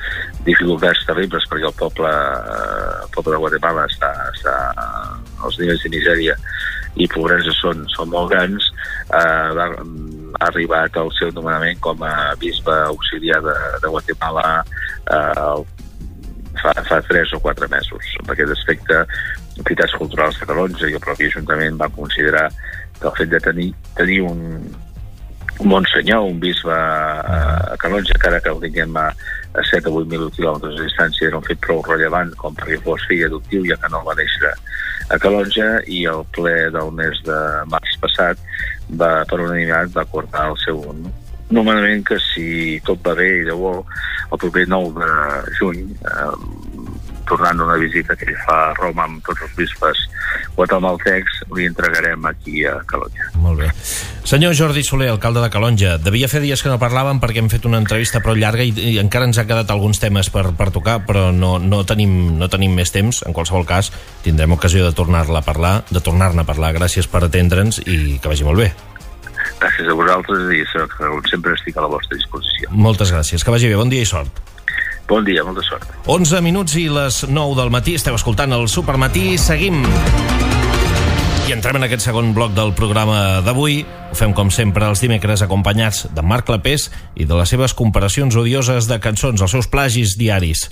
dificultats terribles perquè el poble, el poble de Guatemala està, està els nivells de misèria i pobresa són, són molt grans. Eh, va, ha arribat el seu nomenament com a bisbe auxiliar de, de Guatemala eh, fa, fa tres o quatre mesos. En aquest aspecte, entitats culturals de Calonge i el propi Ajuntament van considerar que el fet de tenir, tenir un, un monsenyor, un bisbe a, a Calonge, encara que el tinguem a, a set o vuit mil quilòmetres de distància, era un fet prou rellevant com perquè fos fill adoptiu, ja que no va néixer a Calonge, i el ple del mes de març passat va, per unanimitat, va acordar el seu nomenament, que si tot va bé i de bo, el proper nou de juny, eh, tornant una visita que ell fa a Roma amb tots els bisbes guatemaltecs, li entregarem aquí a Calonge. Molt bé. Senyor Jordi Soler, alcalde de Calonge, devia fer dies que no parlàvem perquè hem fet una entrevista prou llarga i, i encara ens ha quedat alguns temes per, per tocar, però no, no, tenim, no tenim més temps. En qualsevol cas, tindrem ocasió de tornar-la a parlar, de tornar-ne a parlar. Gràcies per atendre'ns i que vagi molt bé. Gràcies a vosaltres i sempre estic a la vostra disposició. Moltes gràcies. Que vagi bé. Bon dia i sort. Bon dia, molta sort. onze minuts i les nou del matí. Esteu escoltant el Supermatí. Seguim. I entrem en aquest segon bloc del programa d'avui. Ho fem, com sempre, els dimecres acompanyats de Marc Clapés i de les seves comparacions odioses de cançons, els seus plagis diaris.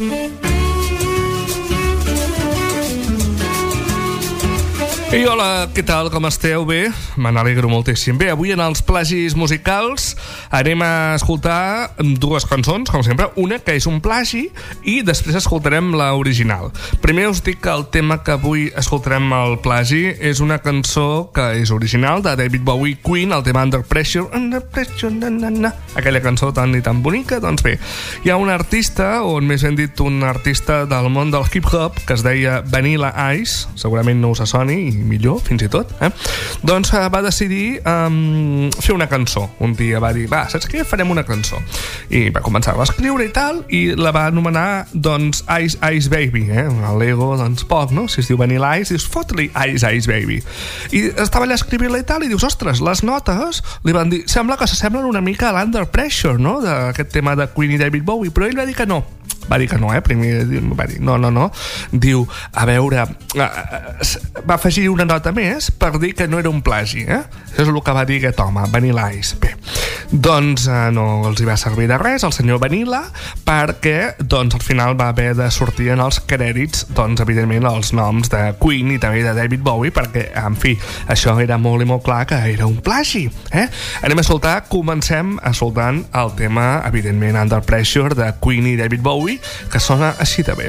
I hola, què tal, com esteu? Bé? Me n'alegro moltíssim. Bé, avui en els plagis musicals anem a escoltar dues cançons, com sempre. Una que és un plagi i després escoltarem l'original. Primer us dic que el tema que avui escoltarem el plagi és una cançó que és original de David Bowie, Queen, el tema Under Pressure, Under Pressure, na, na, na. Aquella cançó tan i tan bonica. Doncs bé, hi ha un artista, o més ben dit un artista del món del hip-hop, que es deia Vanilla Ice, segurament no us soni, i millor, fins i tot, eh? Doncs uh, va decidir um, fer una cançó. Un dia va dir, va, saps què? Farem una cançó. I va començar a escriure i tal, i la va anomenar, doncs, Ice Ice Baby, eh? L'ego, doncs, poc, no? Si es diu Vanilla Ice, dius, fot-li Ice Ice Baby. I estava allà escrivint-la i tal, i dius, ostres, les notes li van dir, sembla que s'assemblen una mica a l'Under Pressure, no? D'aquest tema de Queen i David Bowie, però ell va dir que no. Va dir que no, eh? Primer va dir, no, no, no. Diu, a veure, va afegir una nota més per dir que no era un plagi, eh? Això és el que va dir aquest home, Vanilla Ice. Bé, doncs eh, no els hi va servir de res, el senyor Vanilla, perquè, doncs, al final va haver de sortir en els crèdits, doncs, evidentment, els noms de Queen i també de David Bowie, perquè, en fi, això era molt i molt clar que era un plagi, eh? Anem a escoltar, comencem escoltant el tema, evidentment, Under Pressure, de Queen i David Bowie, que sona així de bé.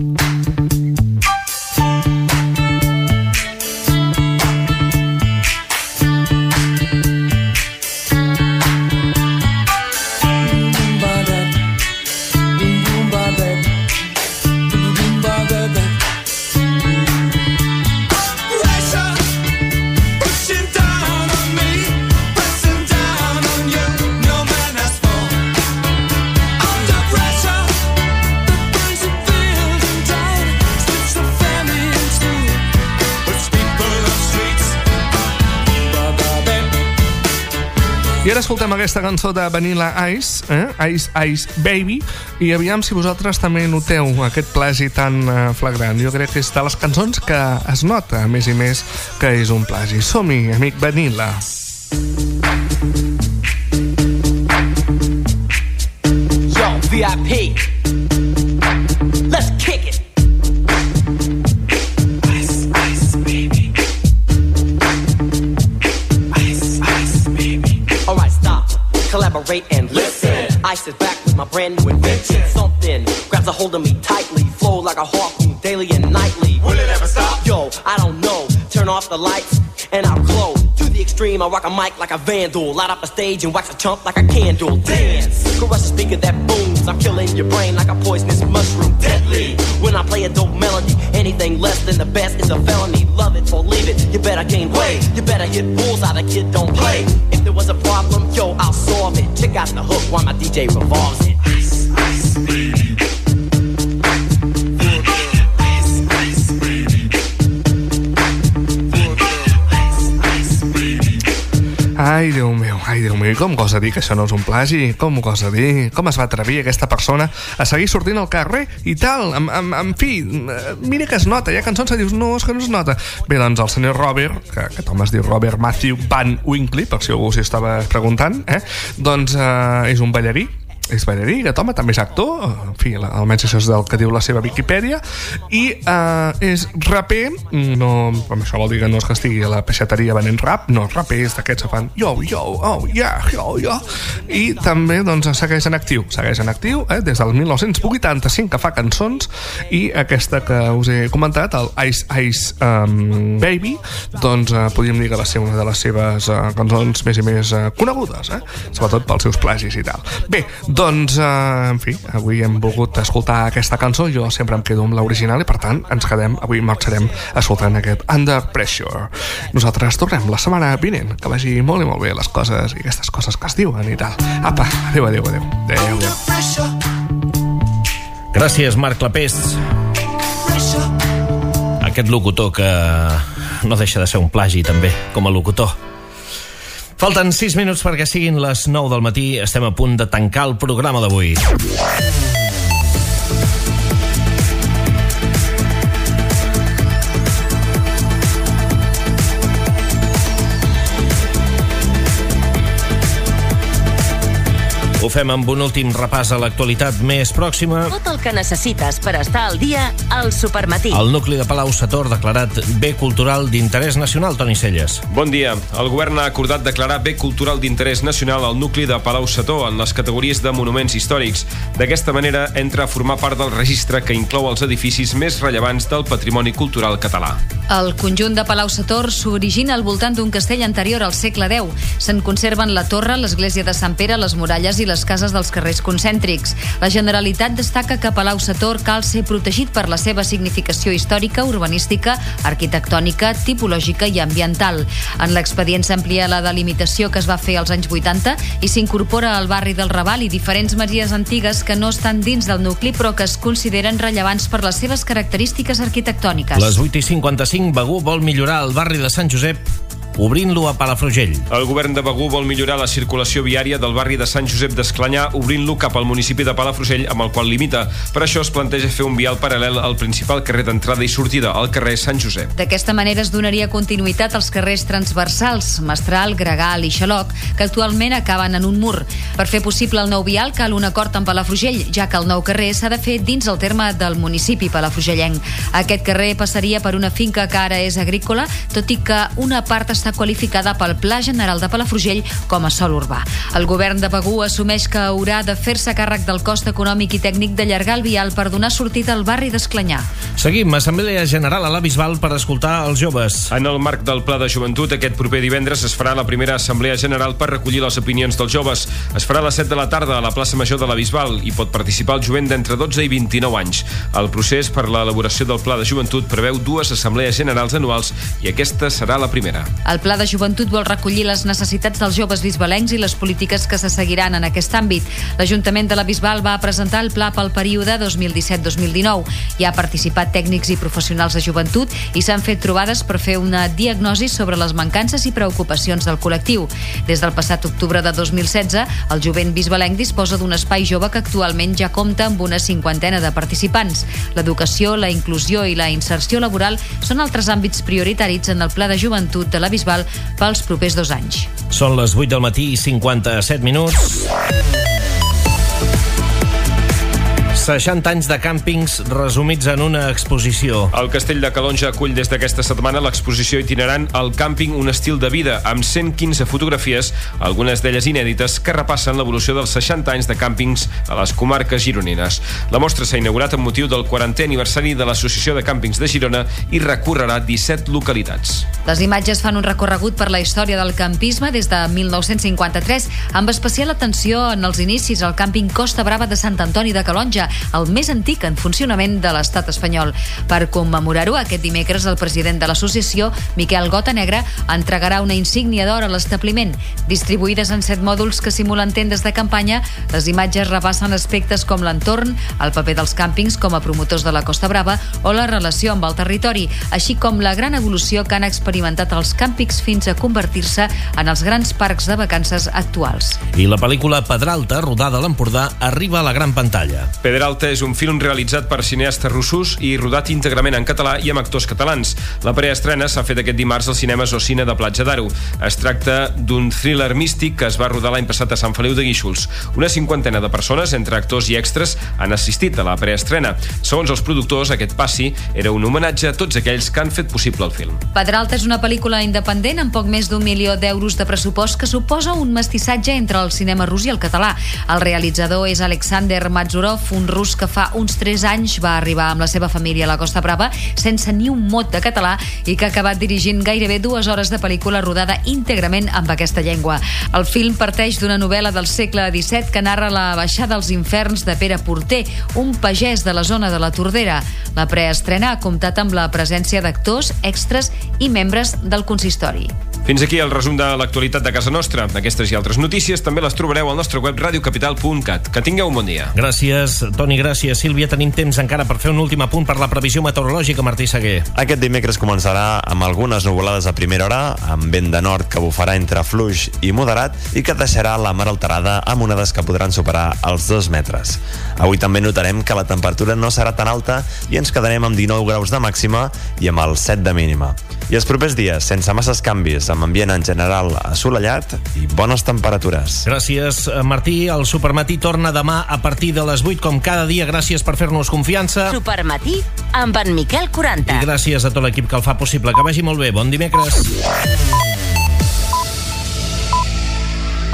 I ara escoltem aquesta cançó de Vanilla Ice, eh? Ice Ice Baby, i aviam si vosaltres també noteu aquest plagi tan uh, flagrant. Jo crec que és de les cançons que es nota més i més que és un plagi. Som-hi, amic Vanilla. Yo, V I P, let's kick it. Ice, ice, baby. Ice, ice, baby. All right, stop, collaborate and listen. Ice is back with my brand new invention. Something grabs a hold of me tightly, flow like a harpoon daily and nightly. Will it ever stop? Yo, I don't know. Turn off the lights and I'll glow. To the extreme, I rock a mic like a vandal. Light up a stage and wax a chump like a candle. Dance, caress a speaker that booms. I'm killing your brain like a poisonous mushroom. Deadly, when I play a dope melody. Anything less than the best is a felony. Love it or leave it, you better gain weight. You better hit bullseye, the kid don't play. If there was a problem, yo, I'll solve it. Check out the hook while my D J revolves it. Ice, ice, baby. Ai, Déu meu, ai, Déu Déu meu, com gosa dir que això no és un plagi? Com ho gosa dir? Com es va atrevir aquesta persona a seguir sortint al carrer i tal? En, en, en fi, mira que es nota, hi ha cançons que dius, no, és que no es nota. Bé, doncs el senyor Robert, que aquest home es diu Robert Matthew Van Winkle, per si algú s'hi estava preguntant, eh? doncs eh, és un ballarí, és ballarí, aquest home també és actor, en fi, almenys això és del que diu la seva Viquipèdia, i eh, és raper, no, això vol dir que no és que estigui a la peixateria venent rap, no, raper és d'aquests que fan yo, yo, oh, yeah, yo, yo, i també, doncs, segueix en actiu, segueix en actiu, eh, des del mil nou-cents vuitanta-cinc que fa cançons, i aquesta que us he comentat, el Ice Ice um, Baby, doncs eh, podríem dir que va ser una de les seves eh, cançons més i més eh, conegudes, eh, sobretot pels seus plagis i tal. Bé, doncs, eh, en fi, avui hem volgut escoltar aquesta cançó, jo sempre em quedo amb l'original i per tant ens quedem, avui marxarem escoltant aquest Under Pressure. Nosaltres tornem la setmana vinent, que vagi molt i molt bé les coses i aquestes coses que es diuen i tal. Apa, adéu, adéu, adéu. Adéu, adéu. Gràcies, Marc Clapés. Aquest locutor que no deixa de ser un plagi també, com a locutor. Falten sis minuts perquè siguin les nou del matí. Estem a punt de tancar el programa d'avui. Ho fem amb un últim repàs a l'actualitat més pròxima. Tot el que necessites per estar al dia al Supermatí. El nucli de Palau-sator declarat bé cultural d'interès nacional, Toni Celles. Bon dia. El govern ha acordat declarar bé cultural d'interès nacional al nucli de Palau-sator en les categories de monuments històrics. D'aquesta manera entra a formar part del registre que inclou els edificis més rellevants del patrimoni cultural català. El conjunt de Palau-sator s'origina al voltant d'un castell anterior al segle deu. Se'n conserven la torre, l'església de Sant Pere, les muralles i les cases dels carrers concèntrics. La Generalitat destaca que Palau-sator cal ser protegit per la seva significació històrica, urbanística, arquitectònica, tipològica i ambiental. En l'expedient s'amplia la delimitació que es va fer als anys vuitanta i s'incorpora al barri del Raval i diferents masies antigues que no estan dins del nucli però que es consideren rellevants per les seves característiques arquitectòniques. Les vuit i cinquanta-cinc, Begur vol millorar el barri de Sant Josep obrint-lo a Palafrugell. El govern de Begur vol millorar la circulació viària del barri de Sant Josep d'Esclanyà obrint-lo cap al municipi de Palafrugell, amb el qual limita. Per això es planteja fer un vial paral·lel al principal carrer d'entrada i sortida, al carrer Sant Josep. D'aquesta manera es donaria continuïtat als carrers transversals, Mestral, Gregal i Xaloc, que actualment acaben en un mur. Per fer possible el nou vial cal un acord amb Palafrugell, ja que el nou carrer s'ha de fer dins el terme del municipi palafrugellenc. Aquest carrer passaria per una finca que ara és agrícola, tot i que una part està qualificada pel Pla General de Palafrugell com a sòl urbà. El govern de Begur assumeix que haurà de fer-se càrrec del cost econòmic i tècnic d'allargar el vial per donar sortida al barri d'Esclanyà. Seguim, Assemblea General a la Bisbal per escoltar els joves. En el marc del Pla de Joventut, aquest proper divendres es farà la primera Assemblea General per recollir les opinions dels joves. Es farà a les set de la tarda a la plaça Major de la Bisbal i pot participar el jovent d'entre dotze i vint-i-nou anys. El procés per l'elaboració del Pla de Joventut preveu dues Assemblees Generals anuals i aquesta serà la primera. El Pla de Joventut vol recollir les necessitats dels joves bisbalencs i les polítiques que se seguiran en aquest àmbit. L'Ajuntament de la Bisbal va presentar el pla pel període dos mil disset dos mil dinou. Hi ha participat tècnics i professionals de joventut i s'han fet trobades per fer una diagnosi sobre les mancances i preocupacions del col·lectiu. Des del passat octubre de dos mil setze, el jovent bisbalenc disposa d'un espai jove que actualment ja compta amb una cinquantena de participants. L'educació, la inclusió i la inserció laboral són altres àmbits prioritaris en el Pla de Joventut de la Bisbal pels propers dos anys. Són les vuit del matí i cinquanta-set minuts. seixanta anys de càmpings resumits en una exposició. El Castell de Calonja acull des d'aquesta setmana l'exposició itinerant El càmping, un estil de vida, amb cent quinze fotografies, algunes d'elles inèdites, que repassen l'evolució dels seixanta anys de càmpings a les comarques gironines. La mostra s'ha inaugurat amb motiu del quarantè aniversari de l'Associació de Càmpings de Girona i recorrerà disset localitats. Les imatges fan un recorregut per la història del campisme des de mil nou-cents cinquanta-tres, amb especial atenció en els inicis al càmping Costa Brava de Sant Antoni de Calonja, el més antic en funcionament de l'estat espanyol. Per commemorar-ho, aquest dimecres el president de l'associació, Miquel Gotanegra, entregarà una insígnia d'or a l'establiment. Distribuïdes en set mòduls que simulen tendes de campanya, les imatges repassen aspectes com l'entorn, el paper dels càmpings com a promotors de la Costa Brava o la relació amb el territori, així com la gran evolució que han experimentat els càmpings fins a convertir-se en els grans parcs de vacances actuals. I la pel·lícula Pedralta, rodada a l'Empordà, arriba a la gran pantalla. Pedralta és un film realitzat per cineastes russos i rodat íntegrament en català i amb actors catalans. La preestrena s'ha fet aquest dimarts als cinemes Ocina de Platja d'Aro. Es tracta d'un thriller místic que es va rodar l'any passat a Sant Feliu de Guíxols. Una cinquantena de persones, entre actors i extras, han assistit a la preestrena. Segons els productors, aquest passi era un homenatge a tots aquells que han fet possible el film. Pedralta és una pel·lícula independent amb poc més d'un milió d'euros de pressupost que suposa un mestissatge entre el cinema rus i el català. El realitzador és Alexander Mazurov, un rus que fa uns tres anys va arribar amb la seva família a la Costa Brava sense ni un mot de català i que ha acabat dirigint gairebé dues hores de pel·lícula rodada íntegrament amb aquesta llengua. El film parteix d'una novel·la del segle disset que narra la baixada als inferns de Pere Porter, un pagès de la zona de la Tordera. La preestrena ha comptat amb la presència d'actors, extras i membres del consistori. Fins aquí el resum de l'actualitat de casa nostra. Aquestes i altres notícies també les trobareu al nostre web radiocapital punt cat. Que tingueu un bon dia. Gràcies, Toni, gràcies, Sílvia. Tenim temps encara per fer un últim apunt per la previsió meteorològica, Martí Seguer. Aquest dimecres començarà amb algunes nuvolades a primera hora, amb vent de nord que bufarà entre fluix i moderat i que deixarà la mar alterada amb onades que podran superar els dos metres. Avui també notarem que la temperatura no serà tan alta i ens quedarem amb dinou graus de màxima i amb els set de mínima. I els propers dies, sense masses canvis, amb ambient en general assolellat i bones temperatures. Gràcies, Martí. El Supermatí torna demà a partir de les vuit, com cada dia. Gràcies per fer-nos confiança. Supermatí amb en Miquel quaranta. I gràcies a tot l'equip que el fa possible. Que vagi molt bé. Bon dimecres.